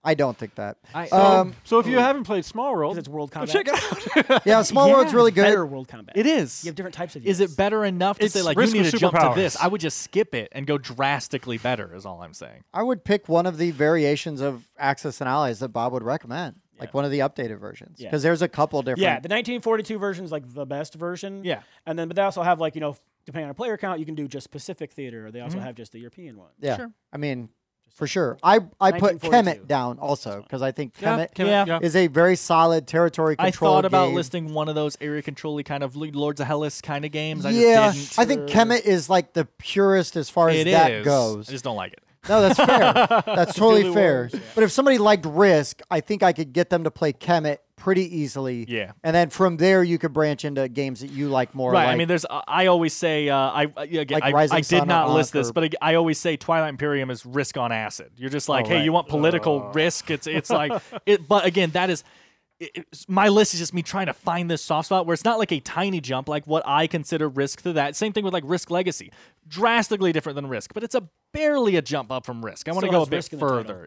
I don't think that. I- um, So if you haven't played Small World, Because it's World go Combat. check it out. yeah, Small Yeah, World's really it's good. Better World Combat. It is. You have different types of Is units. it better enough to It's say like you risk need with to jump to superpowers. this? I would just skip it and go drastically better. Is all I'm saying. I would pick one of the variations of Axis and Allies that Bob would recommend, like one of the updated versions, Yeah. because there's a couple different. Yeah, the nineteen forty-two version is like the best version. Yeah. And then, but they also have like, you know, depending on player count, you can do just Pacific Theater, or they also have just the European one. Yeah, Sure. I mean, for sure. I I put nineteen Kemet forty-two. down also because I think Yeah, Kemet Kemet, Yeah. yeah. is a very solid territory I control thought about game. listing one of those area control kind of Lords of Hellas kind of games. I yeah, just didn't. I think Kemet is like the purest as far as It that is. goes. I just don't like it. No, that's fair. That's totally Cthulhu fair. Wars, yeah. But if somebody liked Risk, I think I could get them to play Kemet pretty easily. Yeah. And then from there, you could branch into games that you like more. Right. Like, I mean, there's. I always say. Uh, I uh, again. Like I, Rising I Sun did not or list Ankh this, or- but ag- I always say Twilight Imperium is Risk on acid. You're just like, Oh, hey, right. you want political risk? It's it's like it. But again, that is. It, it's- my list is just me trying to find this soft spot where it's not like a tiny jump, like what I consider Risk to that. Same thing with like Risk Legacy, drastically different than Risk, but it's a barely a jump up from Risk. I want to Still go a has bit Risk in the further.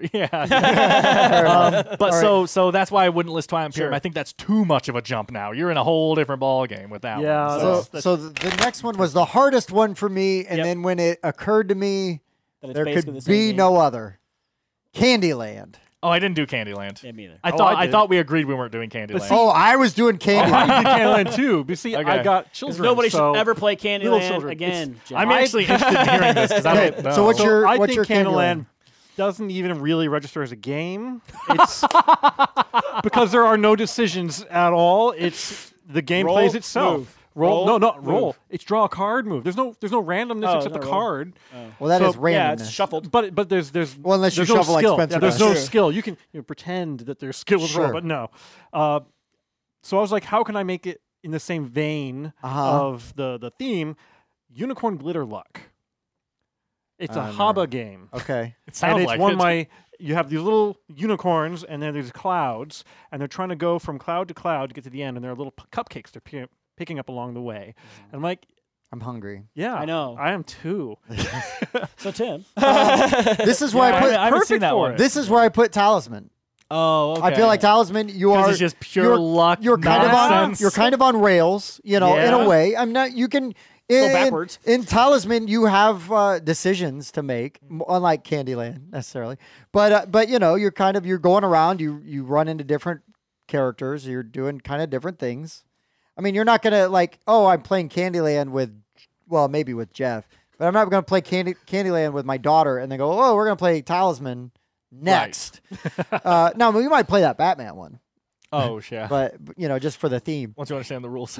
Yeah. um, but so so that's why I wouldn't list Twilight Imperium. Sure. I think that's too much of a jump now. You're in a whole different ball game with that Yeah, one. so, that's- so the the next one was the hardest one for me. And Yep. then when it occurred to me, That it's there basically could the same be game. no other. Candyland. Oh, I didn't do Candyland. Yeah, me either. I Oh, thought I I, did. thought we agreed we weren't doing Candyland. Oh, I was doing Candyland. I did Candyland too. But see, I Okay. got Because children. nobody so should ever play little Candyland children. again. Jeff. I'm actually interested in hearing this because I Okay, don't know. so what's So your I what's think your Candyland Candyland? doesn't even really register as a game. It's because there are no decisions at all. It's the game Roll, plays itself. move. Roll, Roll, no, not roll. move. It's draw a card, move. There's no, there's no randomness Oh, except no the roll. card. Well, that So- is yeah, randomness. it's shuffled. But but there's there's Well, unless you there's no shuffle like skill. Spencer Yeah, there's does. no Sure. skill. You can you know, pretend that there's skill with Sure. roll, but no. Uh, so I was like, how can I make it in the same vein Uh-huh. of the the theme? Unicorn Glitter Luck. It's a I Haba never- game. Okay. it sounds and it's like one it. of my you have these little unicorns and then there's clouds and they're trying to go from cloud to cloud to get to the end and there are little p- cupcakes they're p- picking up along the way. And I'm like, I'm hungry. yeah, I know. I am too. So Tim. This is where Yeah, I put. I haven't seen perfect that for one. it. This is where I put Talisman. Oh, okay. I feel like Talisman. You 'Cause are it's just pure you're, luck. You're kind of on. nonsense. You're kind of on rails. You know, in Yeah. a way. I'm not. You can. In, backwards. in Talisman, you have uh, decisions to make, m- unlike Candyland necessarily. But uh, but you know, you're kind of you're going around. You you run into different characters. You're doing kind of different things. I mean, you're not gonna like, oh, I'm playing Candyland with, well, maybe with Jeff, but I'm not gonna play Candy Candyland with my daughter and then go, oh, we're gonna play Talisman next. uh, no, we might play that Batman one, Oh, yeah. but but, you know, just for the theme. Once you understand the rules.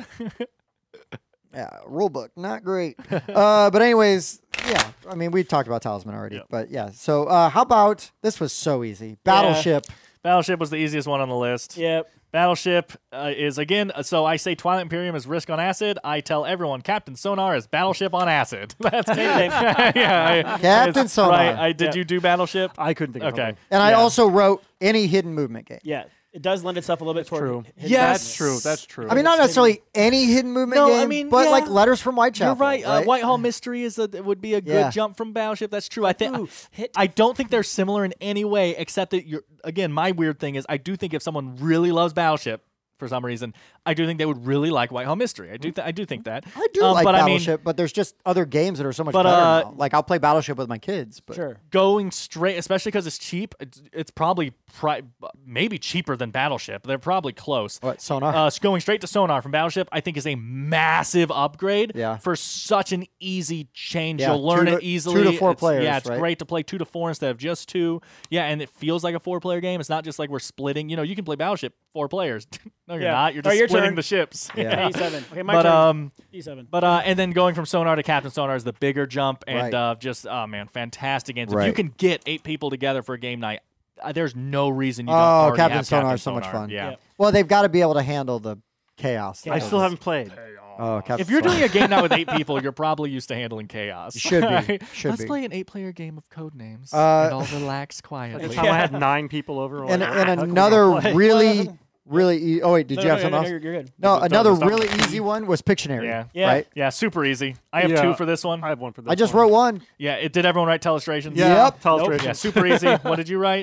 Yeah, rule book, not great. uh, but anyways, yeah. I mean, we talked about Talisman already, Yep. but yeah. So uh, how about this was so easy? Battleship. Battleship was the easiest one on the list. Yep. Battleship uh, is again. uh, So I say Twilight Imperium is Risk on acid. I tell everyone Captain Sonar is Battleship on acid. That's yeah. I, Captain it's- Sonar. Right. I, did Yeah. you do Battleship? I couldn't think of Okay. something. And I Yeah. also wrote any hidden movement game. Yeah. It does lend itself a little bit toward true. hidden Yes. That's true. That's true. I mean, not necessarily any hidden movement No, game, I mean, but yeah. like Letters from Whitechapel. You're right. Uh, Whitehall Mystery is a would be a good Yeah. jump from Battleship. That's true. I think Ooh, hit. I don't think they're similar in any way, except that you're again. My weird thing is I do think if someone really loves Battleship for some reason, I do think they would really like Whitehall Mystery. I do. Th- I do think that. I do Um, like but I mean, Battleship, but there's just other games that are so much But, better uh, now. Like I'll play Battleship with my kids. But Sure. going straight, especially because it's cheap, it's, it's probably pri- maybe cheaper than Battleship. They're probably close. What, Sonar? Uh, s- going straight to Sonar from Battleship, I think is a massive upgrade Yeah. for such an easy change. Yeah, You'll learn two to- it easily. two to four It's- players, Yeah, it's right? great to play two to four instead of just two. Yeah, and it feels like a four-player game. It's not just like we're splitting. You know, you can play Battleship four players. no, you're Yeah. not. You're Oh, just your splitting turn. the ships. Yeah. E seven. Okay, my But turn. um. E seven. But uh, and then going from Sonar to Captain Sonar is the bigger jump, and Right. uh, just oh man, fantastic games. If you Right. can get eight people together for a game night, uh, there's no reason you don't Oh, already Captain have Sonar Captain is so much Sonar. fun. Yeah. Yeah. Well, they've got to be able to handle the chaos. Yeah. I still haven't played. Oh, Captain If you're Sonar. doing a game night with eight people, you're probably used to handling chaos. Should be. Should Let's be. play an eight-player game of Codenames Uh, and all relax The quietly. time I had nine people over. and, like, and "Ah, how can we another not play?" really, really. E- oh wait, did No, you no, have no, something no, else? You're, you're good. No, Done, another done. really easy one was Pictionary. Yeah. Yeah. Right. Yeah, super easy. I have Yeah. two for this one. I have one for this. I just one. wrote one. Yeah, it did everyone write Telestrations? Yeah. Yep. Tell us Nope. Rachel. Yeah, super easy. What did you write?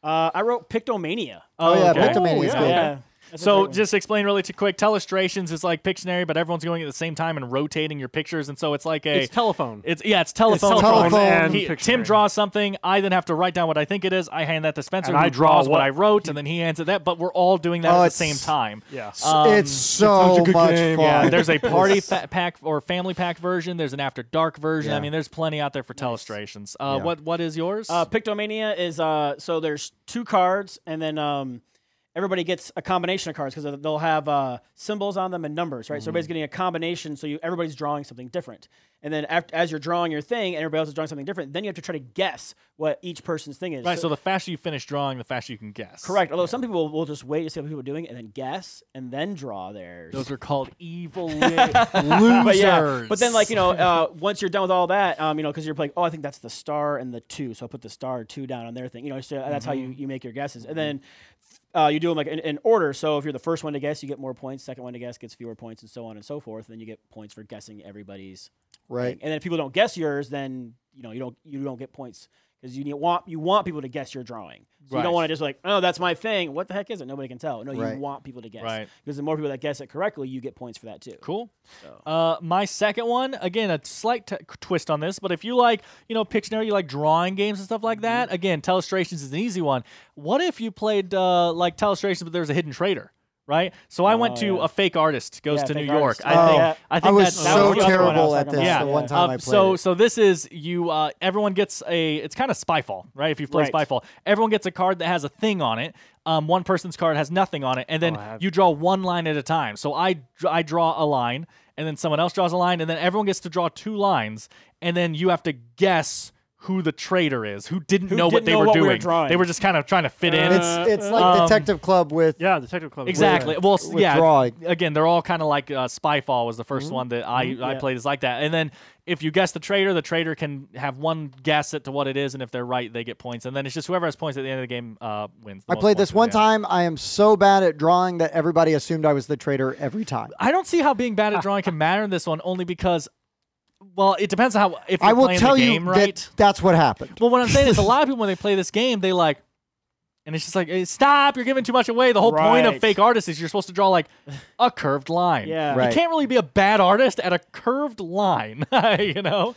Uh, I wrote Pictomania. Oh, yeah, okay. Pictomania is yeah. good. yeah. That's a So great one. just explain really too quick. Telestrations is like Pictionary, but everyone's going at the same time and rotating your pictures, and so it's like a It's telephone. It's yeah, it's telephone. telephone and He- Pictionary. Tim draws something. I then have to write down what I think it is. I hand that to Spencer. And who I draw draws what, what I wrote, and then he hands it that. But we're all doing that Oh, at the it's- same time. Yeah. Um, it's so such a good much game. fun. Yeah, there's a party fa- pack or family pack version. There's an after dark version. I Yeah. mean, there's plenty out there for telestrations. Uh, Yeah. What what is yours? Uh, Pictomania is uh, so there's two cards, and then um, everybody gets a combination of cards because they'll have uh, symbols on them and numbers, right? So everybody's getting a combination, so you everybody's drawing something different. And then after, as you're drawing your thing, and everybody else is drawing something different, then you have to try to guess what each person's thing is. right. So the faster you finish drawing, the faster you can guess. correct. Although some people will just wait to see what people are doing and then guess and then draw theirs. Those are called evil li- but losers. yeah, but then like you know, uh, once you're done with all that, um, you know, because you're like, oh, I think that's the star and the two, so I'll put the star two down on their thing. You know, so that's how you, you make your guesses, and then uh, you do them like in, in order. So if you're the first one to guess, you get more points. Second one to guess gets fewer points, and so on and so forth. And then you get points for guessing everybody's Right. thing. And then if people don't guess yours, then you know you don't you don't get points because you need, want you want people to guess your drawing. So you Right. don't want to just like, oh, that's my thing. What the heck is it? Nobody can tell. No, Right. you want people to guess. Right. Because the more people that guess it correctly, you get points for that too. Cool. So. Uh, my second one, again, a slight t- twist on this, but if you like, you know, Pictionary, you like drawing games and stuff like Mm-hmm. that, again, Telestrations is an easy one. What if you played uh, like Telestrations, but there was a hidden trader? Right, so I went Oh, to yeah. a fake artist goes Yeah, to New fake York. artist. I Oh, think yeah. I I think was that, that so was the other one I was terrible talking at this about. Yeah. the one Yeah. time Uh, I played so it. so this is you. Uh, everyone gets a. It's kind of Spyfall, right? If you play Right. Spyfall, everyone gets a card that has a thing on it. Um, one person's card has nothing on it, and then Oh, I have- you draw one line at a time. So I dr- I draw a line, and then someone else draws a line, and then everyone gets to draw two lines, and then you have to guess who the traitor is, who didn't Who know what didn't they know were what we were doing. drawing. They were just kind of trying to fit in. It's it's like Um, Detective Club with Yeah, Detective Club. Exactly. Well, s- with yeah. drawing. Again, they're all kind of like uh, Spyfall was the 1st one that I, I Yeah. played is like that. And then if you guess the traitor, the traitor can have one guess at to what it is, and if they're right, they get points. And then it's just whoever has points at the end of the game uh, wins. the I most played points this one at the end. time. I am so bad at drawing that everybody assumed I was the traitor every time. I don't see how being bad at drawing can matter in this one, only because, well, it depends on how if you're I will playing tell the you game right. that that's what happened. Well, what I'm saying is a lot of people when they play this game, they like, and it's just like, hey, stop! You're giving too much away. The whole point of Right. fake artists is you're supposed to draw like a curved line. Yeah. Right. You can't really be a bad artist at a curved line, you know.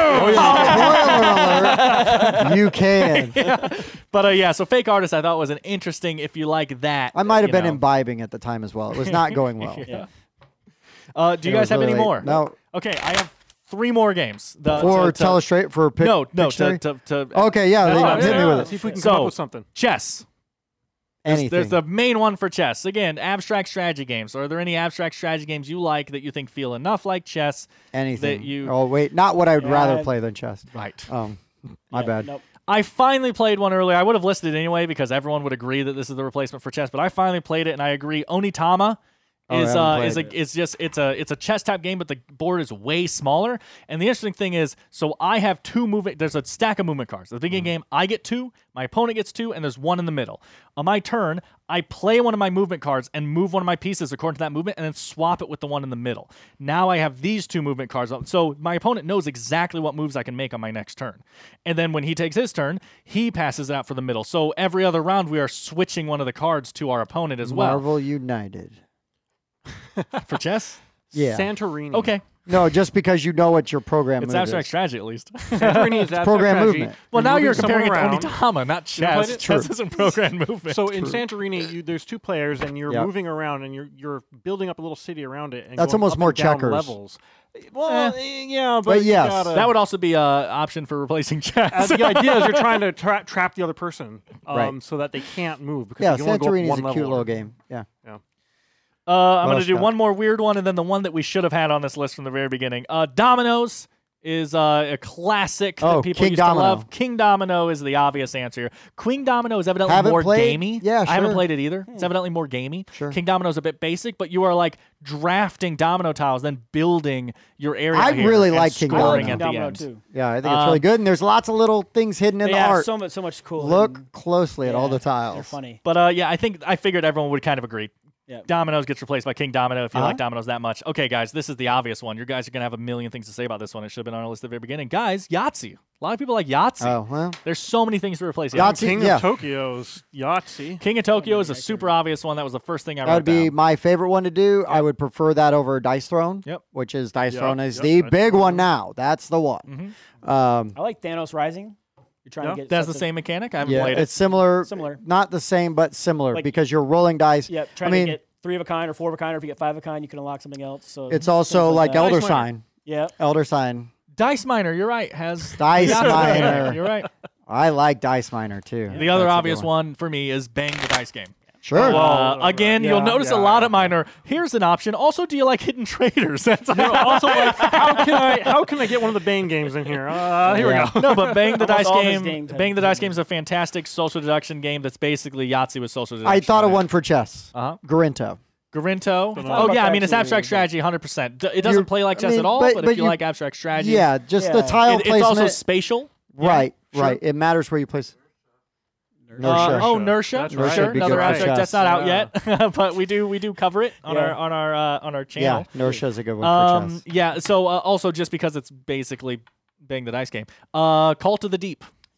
Spoiler alert, you can. But uh, yeah, so fake artist I thought was an interesting. If you like that, I might have you been know. imbibing at the time as well. It was not going well. Yeah. Uh, do you It guys was have really any late. more? No. Okay, I have three more games. The, For to, to, Telestrate for pic- no, no, to, Pictionary? to, to Okay, yeah, That's they- what I'm hit me saying. with it. See if we can So- come up with something. chess. There's, Anything. there's the main one for chess. Again, abstract strategy games. Are there any abstract strategy games you like that you think feel enough like chess? Anything. that you- Oh wait, not what I would rather Yeah. play than chess. Right. Um, my Yeah, bad. Nope. I finally played one earlier. I would have listed it anyway because everyone would agree that this is the replacement for chess. But I finally played it, and I agree. Onitama Oh, I is haven't uh, played is a, it. it's just it's a it's a chess type game, but the board is way smaller. And the interesting thing is, so I have two movement. There's a stack of movement cards. At the beginning Mm-hmm. of the game, I get two. My opponent gets two, and there's one in the middle. On my turn, I play one of my movement cards and move one of my pieces according to that movement, and then swap it with the one in the middle. Now I have these two movement cards. So my opponent knows exactly what moves I can make on my next turn. And then when he takes his turn, he passes it out for the middle. So every other round, we are switching one of the cards to our opponent as well. Marvel United. For chess? Yeah. Santorini. Okay. No, just because you know what your program It's move abstract is. strategy, at least. Santorini is abstract program strategy. movement. Well, now moving you're someone comparing it to around. Onitama, not You ever played chess. it? Chess isn't program movement. So in Santorini, you, there's two players, and you're Yep. moving around, and you're you're building up a little city around it. And That's going almost up more and down checkers. levels. Well, eh, yeah, but, But you yes. gotta- that would also be an option for replacing chess. Uh, the idea is you're trying to tra- trap the other person, um, Right. so that they can't move because Yeah, you can only go up Santorini's one a cute level. little game. Yeah. Uh, I'm What going else to do got? one more weird one, and then the one that we should have had on this list from the very beginning. Uh, Dominoes is uh, a classic Oh, that people King used Domino. to love. King Domino is the obvious answer here. Queen Domino is evidently Haven't more played? gamey. Yeah, I haven't sure. played it either. It's evidently more gamey. Sure. King Domino is a bit basic, but you are like drafting domino tiles, then building your area. I here really and like King scoring Domino. at the Domino end. too. Yeah, I think it's Um, really good. And there's lots of little things hidden in the Yeah, art. so much, so much cool. Look hidden- closely at all yeah, the tiles. They're funny. But uh, yeah, I think I figured everyone would kind of agree. Yeah. Dominoes gets replaced by King Domino if you Uh-huh. like Dominoes that much. Okay, guys, this is the obvious one. You guys are going to have a million things to say about this one. It should have been on our list at the very beginning. Guys, Yahtzee. A lot of people like Yahtzee. Oh, well. There's so many things to replace Yahtzee, Yahtzee. King yeah. of Tokyo's Yahtzee. King of Tokyo is a super obvious one. That was the first thing I That wrote would be down. my favorite one to do. I would prefer that over Dice Throne. Yep. Which is Dice Yep, Throne is yep, the Dice big Throne. one now. That's the one. Mhm. Um, I like Thanos Rising. You're trying Yeah. to get That's the sets of- same mechanic. I haven't yeah, played it's it. similar. Similar. Not the same, but similar Like- because you're rolling dice. Yeah, I trying mean, to get three of a kind or four of a kind, or if you get five of a kind, you can unlock something else. So it's things also like, that. Elder Dice Miner. Sign. Yeah. Elder Sign. Dice Miner, you're right, has Dice Yahtzee. Miner. You're right. I like Dice Miner too. The other That's a good obvious one. for me is Bang the Dice Game. Sure. Well, Uh, right. again, Yeah, you'll notice yeah, a lot yeah. of mine are, here's an option. Also, do you like hidden traders? That's No, also, like, how can I how can I get one of the Bane games in here? Uh, here Yeah. we go. No, but Bang the Almost Dice all of his Game. games have Bang the Dice hidden Game is a fantastic social deduction game that's basically Yahtzee with social deduction. I thought of in it. one for chess. Uh-huh. Garinto. Garinto. thought Oh about yeah, I that mean it's too. abstract strategy, one hundred percent. D- It doesn't You're- play like I chess mean, at all, but- but, but if you, you- like abstract strategy, Yeah, just the Yeah. tile it, it's placement. also spatial. right, Sure. right. It matters where you place. Uh, Inertia. oh, inertia. That's Sure, right. Should be another good for abstract. chess. That's not out Yeah. yet, but we do we do cover it on Yeah. our on our uh, on our Yeah, channel. inertia is a good one for Um, chess. yeah. So uh, also just because it's basically Bang the Dice Game. Uh, Cult of the Deep.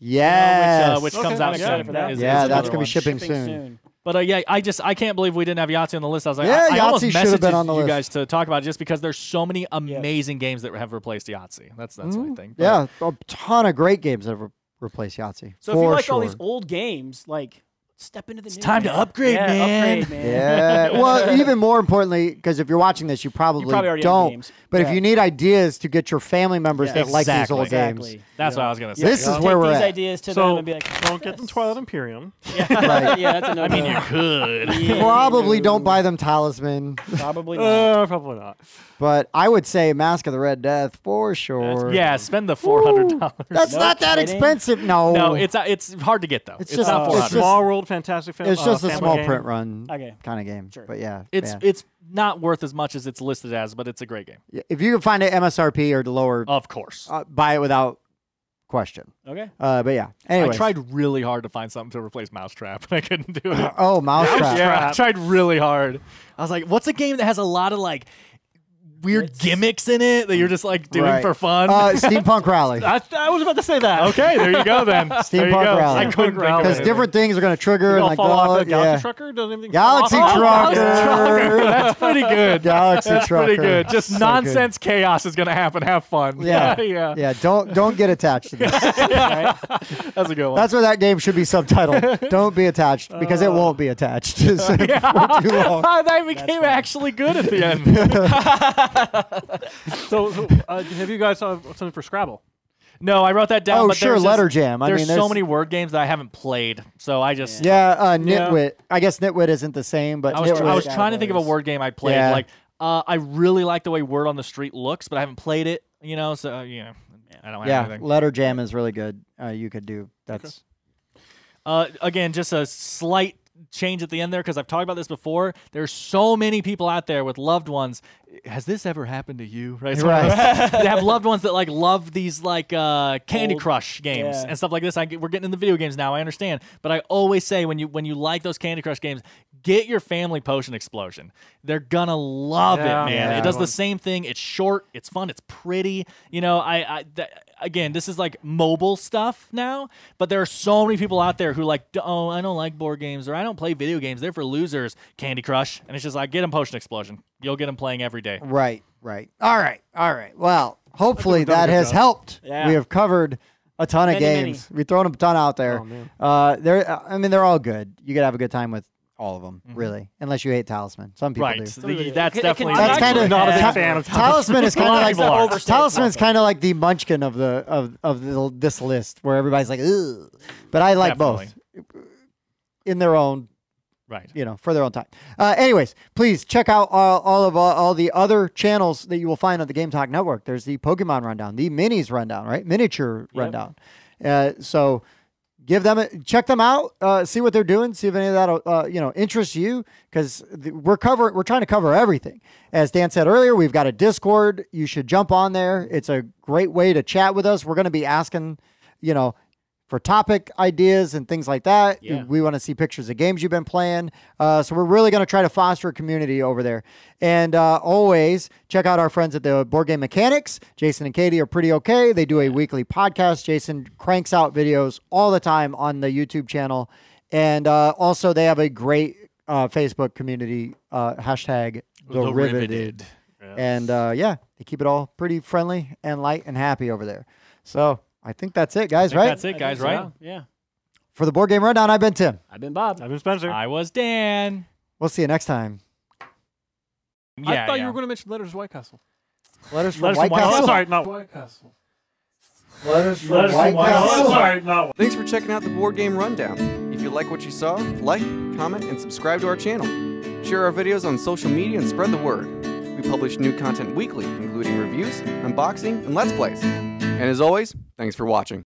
Yes. uh, which Okay, comes I'm out excited soon. for that. Is- Yeah, is that's another gonna be one. shipping soon. But uh, yeah, I just I can't believe we didn't have Yahtzee on the list. I was like, Yeah, I, I almost Yahtzee should have been messaged on the you list. guys to talk about it just because there's so many amazing games that have replaced Yahtzee. That's that's my thing. But Yeah, a ton of great games that have re- replaced Yahtzee. So for if you like sure. all these old games, like step into the It's new. time to man. upgrade, yeah, man. Upgrade, man. Yeah. Well, even more importantly, because if you're watching this, you probably, probably already have don't. games. But Yeah. if you need ideas to get your family members Yeah. that like these old Exactly. games, That's what I was gonna say. This is Take where we're these at. ideas to them So and be like, don't get them Twilight Imperium. yeah, Right. yeah, that's another. I mean, you could. Yeah, probably no. don't buy them Talisman. Probably not. Uh, probably not. But I would say Mask of the Red Death for sure. Yeah, spend the four hundred dollars. That's No not that kidding. expensive. No. No, it's uh, it's hard to get though. It's It's, just- not it's four just- hundred. Small World, Fantastic Film. It's just uh, a family small game. print run Okay. kind of game. Sure. But yeah. It's yeah. it's not worth as much as it's listed as, but it's a great game. Yeah, if you can find it M S R P or the lower, Of course. uh, buy it without question. Okay. Uh, but yeah. Anyway. I tried really hard to find something to replace Mousetrap, and I couldn't do it. Oh, Mousetrap. Yeah, I tried really hard. I was like, what's a game that has a lot of like weird It's- gimmicks in it that you're just like doing Right. for fun? Uh, Steampunk Rally. I, I was about to say that. okay, there you go then. There you Steampunk go. Rally. I couldn't think of Because it. different things are going to trigger You and all like fall blah, off the Galaxy yeah. Trucker? Does anything Galaxy fall off? Trucker. That's pretty good. Galaxy That's Trucker. pretty good. Just So good. nonsense chaos is gonna happen. Have fun. Yeah. yeah. Yeah, don't don't get attached to this. That's a good one. That's where that game should be subtitled. Don't be attached because it won't be attached for too long. that became actually good at the end. So, so uh, have you guys uh, something for Scrabble? No, I wrote that down. Oh, but sure, there's just- Letter Jam. I there's mean, so there's- many word games that I haven't played, so I just Yeah, uh, Yeah. Nitwit. I guess Nitwit isn't the same, but I was, Nitwit. I was Scrabble trying to think of a is- word game I played. Yeah. Like, uh, I really like the way Word on the Street looks, but I haven't played it. You know, so uh, you know, I don't have yeah, anything. Letter Jam is really good. Uh, you could do that's Uh, again, just a slight change at the end there because I've talked about this before. There's so many people out there with loved ones. Has this ever happened to you? Right? So Right. they have loved ones that like love these like uh, Candy Old- Crush games yeah. and stuff like this. I, get- we're getting into video games now. I understand, but I always say when you when you like those Candy Crush games, get your family Potion Explosion. They're gonna love Yeah. it, man. Yeah. It does the same thing. It's short. It's fun. It's pretty. You know, I, I th- again, this is like mobile stuff now, but there are so many people out there who like, oh, I don't like board games or I don't play video games. They're for losers. Candy Crush, and it's just like get them Potion Explosion. You'll get them playing every day. right, right. All right, all right. Well, hopefully done a that good has job. helped. Yeah. We have covered a ton of Many, many. games. We've thrown a ton out there. Oh, man. uh, they're, I mean, they're all good. You could have a good time with all of them, really, unless you hate Talisman. Some people Right. do. The- that's It can- it definitely can- That's I'm kind of not a big ta- fan of Talisman is kind of like people are. the, Talisman's kind of like the Munchkin of the of of the, this list, where everybody's like, ugh. But I like both in their own, right. you know, for their own time. Uh, anyways, please check out all, all of uh, all the other channels that you will find on the Game Talk Network. There's the Pokemon Rundown, the Minis Rundown, right? Miniature Rundown. Uh, so give them a, check them out, uh, see what they're doing, see if any of that uh, you know interests you, because we're covering we're trying to cover everything. As Dan said earlier, we've got a Discord. You should jump on there. It's a great way to chat with us. We're going to be asking, you know, for topic ideas and things like that. Yeah. We want to see pictures of games you've been playing. Uh, so we're really going to try to foster a community over there. And uh, always check out our friends at the Board Game Mechanics. Jason and Katie are pretty okay. They do a weekly podcast. Jason cranks out videos all the time on the YouTube channel. And uh, also they have a great uh, Facebook community, uh, hashtag The, The Riveted. Riveted. And uh, yeah, they keep it all pretty friendly and light and happy over there. So I think that's it, guys, think right? that's it, I guys, think right? so. Yeah. For the Board Game Rundown, I've been Tim. I've been Bob. I've been Spencer. I was Dan. We'll see you next time. Yeah, I thought yeah. you were going to mention Letters White Castle. Letters from Letters White from White Castle. Oh, sorry, not White Castle. Letters from White Castle. Sorry, not. Thanks for checking out the Board Game Rundown. If you like what you saw, like, comment, and subscribe to our channel. Share our videos on social media and spread the word. We publish new content weekly, including reviews, unboxing, and Let's Plays. And as always, thanks for watching.